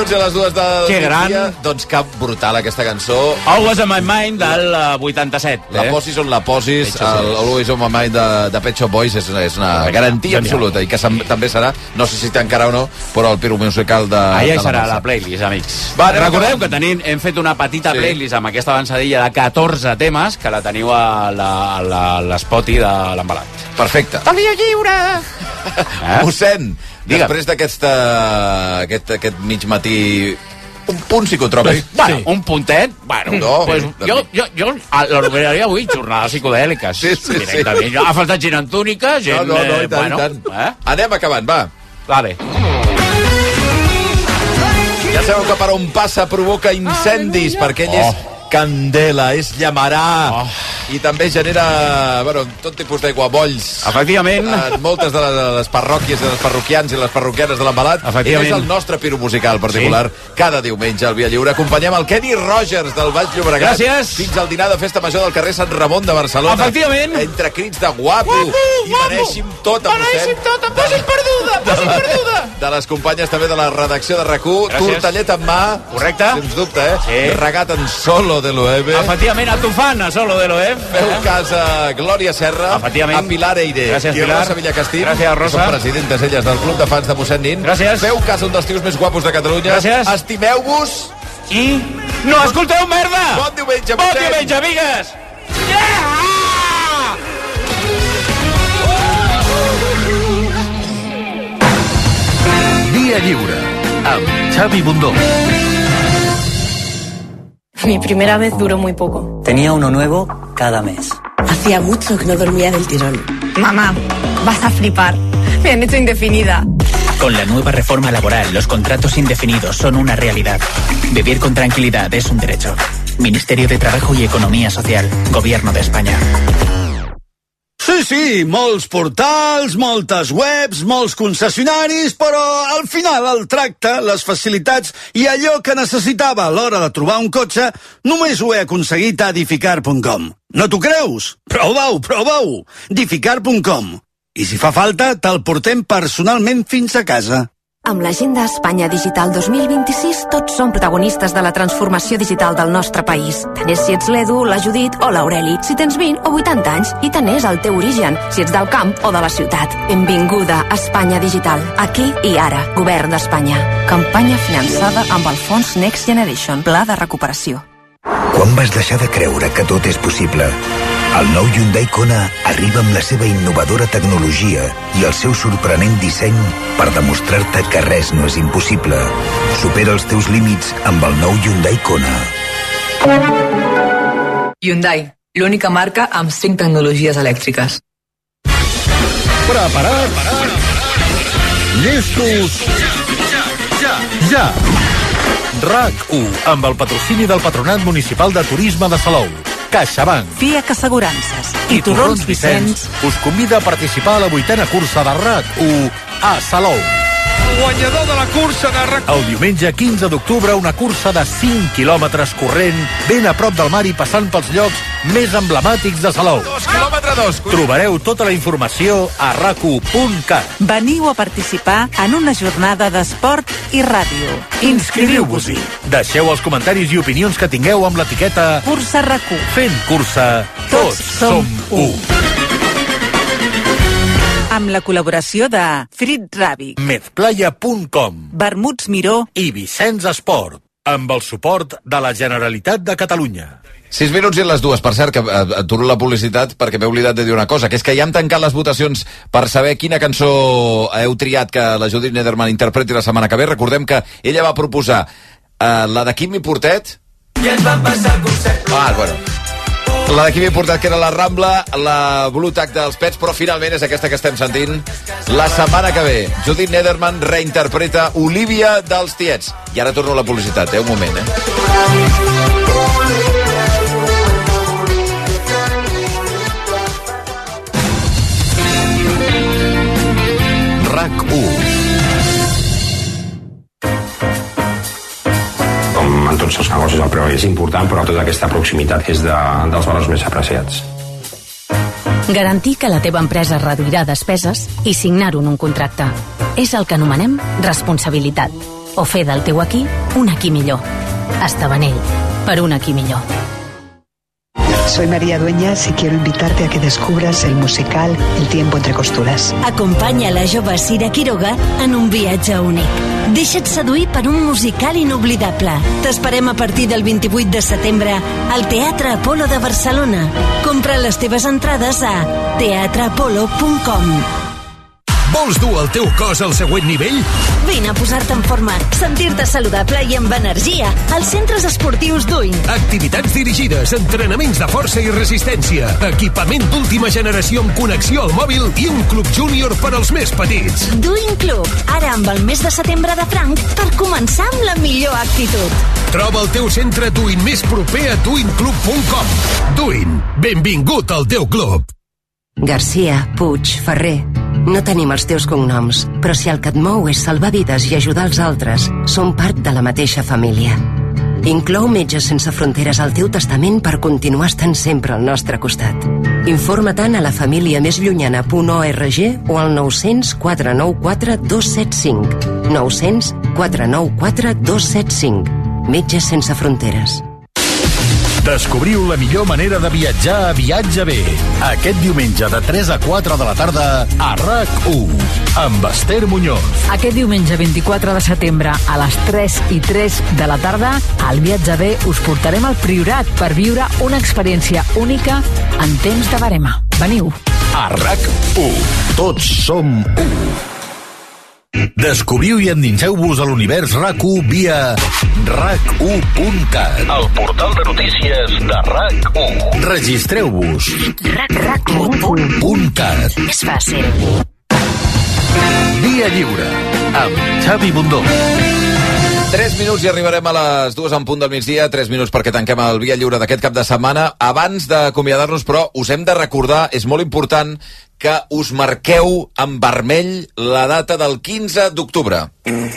S3: minuts a les 2 del
S14: Que gran.
S3: migdia. Doncs cap brutal, aquesta cançó.
S14: Always on my mind del 87.
S3: La posis on la posis, Always on my mind de Pet Shop Boys és una garantia absoluta, i que també serà, no sé si té encara o no, però el Piru musical de...
S14: Ahir serà la playlist, amics. Recordeu que hem fet una petita playlist amb aquesta avançadilla de 14 temes que la teniu a l'Spoti de l'Embalat.
S3: Perfecte.
S14: El dia lliure!
S3: Mossèn, després d'aquest mig matí, un punt psicotrópic.
S14: Bueno, un puntet. Bueno, pues jo l'organizaria avui, jornades psicodèliques. Directament. Ha faltat gent en túnica, gent...
S3: No, i tant. Anem acabant, va.
S14: Vale.
S3: Ja sabeu que per on passa provoca incendis, perquè ell és candela, és llamarà, i també genera, tot tipus d'aiguamolls.
S14: Efectivament.
S3: En moltes de les parròquies, de les parroquians i les parroquianes de l'Embalat. Ell és el nostre Piru musical particular. Cada diumenge al Via Lliure acompanyem el Kenny Rogers del Baix Llobregat.
S14: Gràcies.
S3: Fins al dinar de festa major del carrer Sant Ramon de Barcelona.
S14: Efectivament.
S3: Entre crits de guapo i beneixim tot a mossèn.
S14: Em posin perduda.
S3: De les companyes també de la redacció de RAC1. Tortellet en mà.
S14: Correcte.
S3: Sens dubte, regat en solo de l'OEB.
S14: Efectivament, a Tufan, a solo de l'OEB.
S3: Feu cas a Glòria Serra, a Pilar Eire i a Rosa Villacastín.
S14: Gràcies, Rosa.
S3: Són presidentes elles del Club de Fans de mossèn Nin.
S14: Gràcies.
S3: Feu cas a un dels tios més guapos de Catalunya.
S14: Gràcies.
S3: Estimeu-vos
S14: i no escolteu merda!
S3: Bon diumenge,
S14: mossèn! Bon diumenge, amigues!
S17: Via Lliure, amb Xavi Bundó.
S1: Mi primera vez duró muy poco.
S4: Tenía uno nuevo cada mes.
S1: Hacía mucho que no dormía del tirón. Mamá, vas a flipar. Me han hecho indefinida.
S4: Con la nueva reforma laboral, los contratos indefinidos son una realidad. Vivir con tranquilidad es un derecho. Ministerio de Trabajo y Economía Social. Gobierno de España.
S2: Sí, molts portals, moltes webs, molts concessionaris, però al final el tracte, les facilitats i allò que necessitava a l'hora de trobar un cotxe només ho he aconseguit a Edificar.com. No t'ho creus? Prova-ho! Edificar.com. I si fa falta, te'l portem personalment fins a casa.
S18: Amb l'Agenda Espanya Digital 2026 tots som protagonistes de la transformació digital del nostre país. Tant és si ets l'Edu, la Judit o l'Aureli, si tens 20 o 80 anys, i tant és el teu origen, si ets del camp o de la ciutat. Benvinguda a Espanya Digital, aquí i ara, Govern d'Espanya. Campanya finançada amb el fons Next Generation, Pla de Recuperació.
S12: Quan vas deixar de creure que tot és possible? El nou Hyundai Kona arriba amb la seva innovadora tecnologia i el seu sorprenent disseny per demostrar-te que res no és impossible. Supera els teus límits amb el nou Hyundai Kona.
S20: Hyundai, l'única marca amb 5 tecnologies elèctriques.
S23: Preparats? Llestos? Ja! RAC1, amb el patrocini del Patronat Municipal de Turisme de Salou, CaixaBank,
S21: FIAC Assegurances i Torrons Vicenç
S23: us convida a participar a la 8a cursa de RAC1 a Salou.
S2: Guanyador de la cursa de RAC1.
S23: El diumenge 15 d'octubre, una cursa de 5 quilòmetres corrent, ben a prop del mar i passant pels llocs més emblemàtics de Salou.
S3: 2 quilòmetres.
S23: Trobareu tota la informació a rac1.cat.
S21: Veniu a participar en una jornada d'esport i ràdio.
S23: Inscriviu-vos-hi. Deixeu els comentaris i opinions que tingueu amb l'etiqueta
S21: Cursa RAC1.
S23: Fent cursa, tots som u.
S21: Amb la col·laboració de Frit Ràbic,
S23: Medplaya.com,
S21: Vermuts Miró
S23: i Vicenç Esport, amb el suport de la Generalitat de Catalunya.
S3: 6 minuts i les 2. Per cert, que aturo la publicitat perquè m'he oblidat de dir una cosa, que és que ja hem tancat les votacions per saber quina cançó heu triat que la Judit Nederman interpreti la setmana que ve. Recordem que ella va proposar la de Quimi Portet.
S24: I ens van passar el concert.
S3: La de Quimi Portet, que era la Rambla, la Blue Tack dels Pets, però finalment és aquesta que estem sentint. La setmana que ve, Judit Nederman reinterpreta Olivia dels Tiets. I ara torno a la publicitat, un moment, RAC1.
S6: Com en tots els negocis el preu és important, però tota aquesta proximitat és dels valors més apreciats.
S7: Garantir que la teva empresa reduirà despeses i signar-ho en un contracte. És el que anomenem responsabilitat. o fer del teu aquí un aquí millor. Estabanell, per un aquí millor.
S10: Soy María Dueñas y quiero invitarte a que descubras el musical El tiempo entre costuras.
S9: Acompanya la jove Sira Quiroga en un viatge únic. Deixa't seduir per un musical inoblidable. T'esperem a partir del 28 de setembre al Teatre Apolo de Barcelona. Compra les teves entrades a teatreapolo.com.
S8: Vols dur el teu cos al següent nivell?
S9: Vine a posar-te en forma, sentir-te saludable i amb energia als centres esportius Duin.
S8: Activitats dirigides, entrenaments de força i resistència, equipament d'última generació amb connexió al mòbil i un club júnior per als més petits.
S9: Duin Club, ara amb el mes de setembre de franc per començar amb la millor actitud.
S8: Troba el teu centre Duin més proper a duinclub.com. Duin, benvingut al teu club.
S11: Garcia, Puig, Ferrer. No tenim els teus cognoms, però si el que et mou és salvar vides i ajudar els altres, som part de la mateixa família. Inclou Metges Sense Fronteres al teu testament per continuar estant sempre al nostre costat. Informa-te'n a la família més llunyana.org o al 900 494 275. 900 494 275. Metges Sense Fronteres.
S23: Descobriu la millor manera de viatjar a Viatge B. Aquest diumenge de 3 a 4 de la tarda a RAC1 amb Esther Muñoz.
S21: Aquest diumenge 24 de setembre a les 3:03 de la tarda al Viatge B us portarem al Priorat per viure una experiència única en temps de verema. Veniu.
S23: A RAC1. Tots som u. Descobriu i endinseu-vos a l'univers RAC1 via RAC1.cat, el portal de notícies de RAC1. Registreu-vos. RAC1.cat.
S7: És fàcil.
S23: Via lliure amb Xavi Bundó.
S3: 3 minuts i arribarem a les 2 en punt del migdia. 3 minuts perquè tanquem el Via Lliure d'aquest cap de setmana. Abans d'acomiadar-nos, però, us hem de recordar, és molt important, que us marqueu en vermell la data del 15 d'octubre.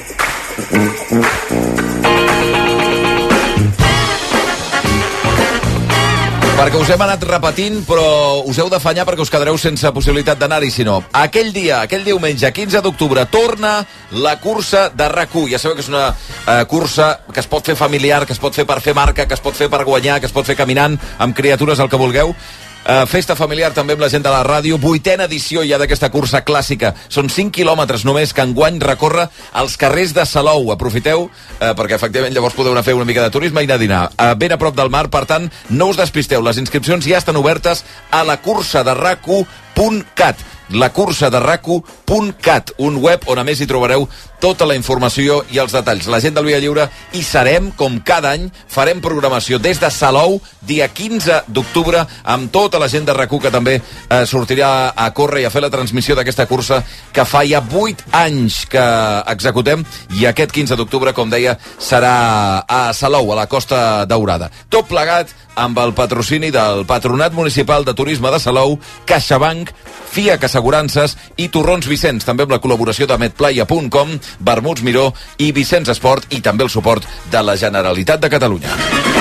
S3: Perquè us hem anat repetint, però us heu d'afanyar perquè us quedareu sense possibilitat d'anar-hi, si no. Aquell dia, aquell diumenge, 15 d'octubre, torna la cursa de RAC1. Ja sabeu que és una cursa que es pot fer familiar, que es pot fer per fer marca, que es pot fer per guanyar, que es pot fer caminant, amb criatures, el que vulgueu. Festa familiar també amb la gent de la ràdio. 8a edició ja d'aquesta cursa clàssica. Són 5 quilòmetres només que enguany recorre als carrers de Salou. Aprofiteu, perquè efectivament llavors podeu anar a fer una mica de turisme i anar a dinar. Ben a prop del mar, per tant, no us despisteu. Les inscripcions ja estan obertes a la cursa de RAC1.cat. La cursa de RAC1.cat, un web on a més hi trobareu tota la informació i els detalls. La gent del Via Lliure hi serem, com cada any, farem programació des de Salou, dia 15 d'octubre, amb tota la gent de RAC1 que també sortirà a córrer i a fer la transmissió d'aquesta cursa que fa ja 8 anys que executem, i aquest 15 d'octubre, com deia, serà a Salou, a la Costa Daurada. Tot plegat amb el patrocini del Patronat Municipal de Turisme de Salou, CaixaBank, FIAC Assegurances i Torrons Vicenç, també amb la col·laboració de medplaya.com, Vermuts Miró i Vicenç Esport, i també el suport de la Generalitat de Catalunya.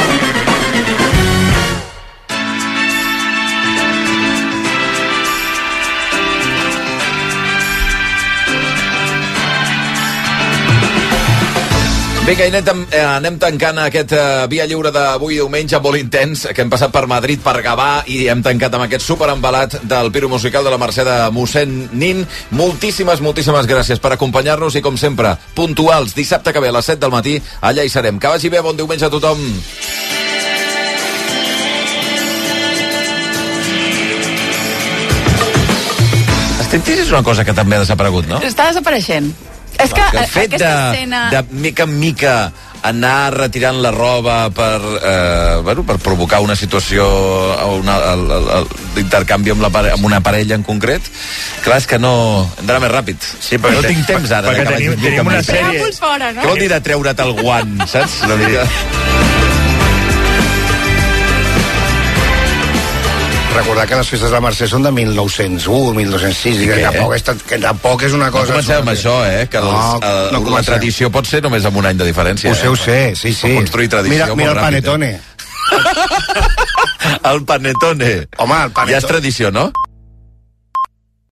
S3: Vinga, i anem tancant aquest Via Lliure d'avui diumenge molt intens, que hem passat per Madrid, per Gavà, i hem tancat amb aquest superembalat del Piro Musical de la Mercè de mossèn Nin. Moltíssimes gràcies per acompanyar-nos i, com sempre, puntuals, dissabte que ve a les 7 del matí, allà hi serem. Que vagi bé, bon diumenge a tothom. Striptease és una cosa que també ha desaparegut, no?
S5: Està desapareixent. És que
S3: el fet de mica en mica anar retirant la roba per provocar una situació d'intercanvi amb una parella en concret, clar, és que no... Hem d'anar més ràpid. Sí, no tinc temps ara.
S15: Perquè tenim una sèrie...
S3: Què vol dir de treure't el guant, saps? Una mica...
S15: Recordar que les festes de la Mercè són de 1901, 1206, i que tampoc és una cosa...
S3: No comencem amb això, que la tradició pot ser només amb un any de diferència.
S15: Ho sé, sí.
S3: Construir tradició
S15: mira el Panetone.
S3: El Panetone.
S15: Home, el Panetone.
S3: Ja és tradició, no?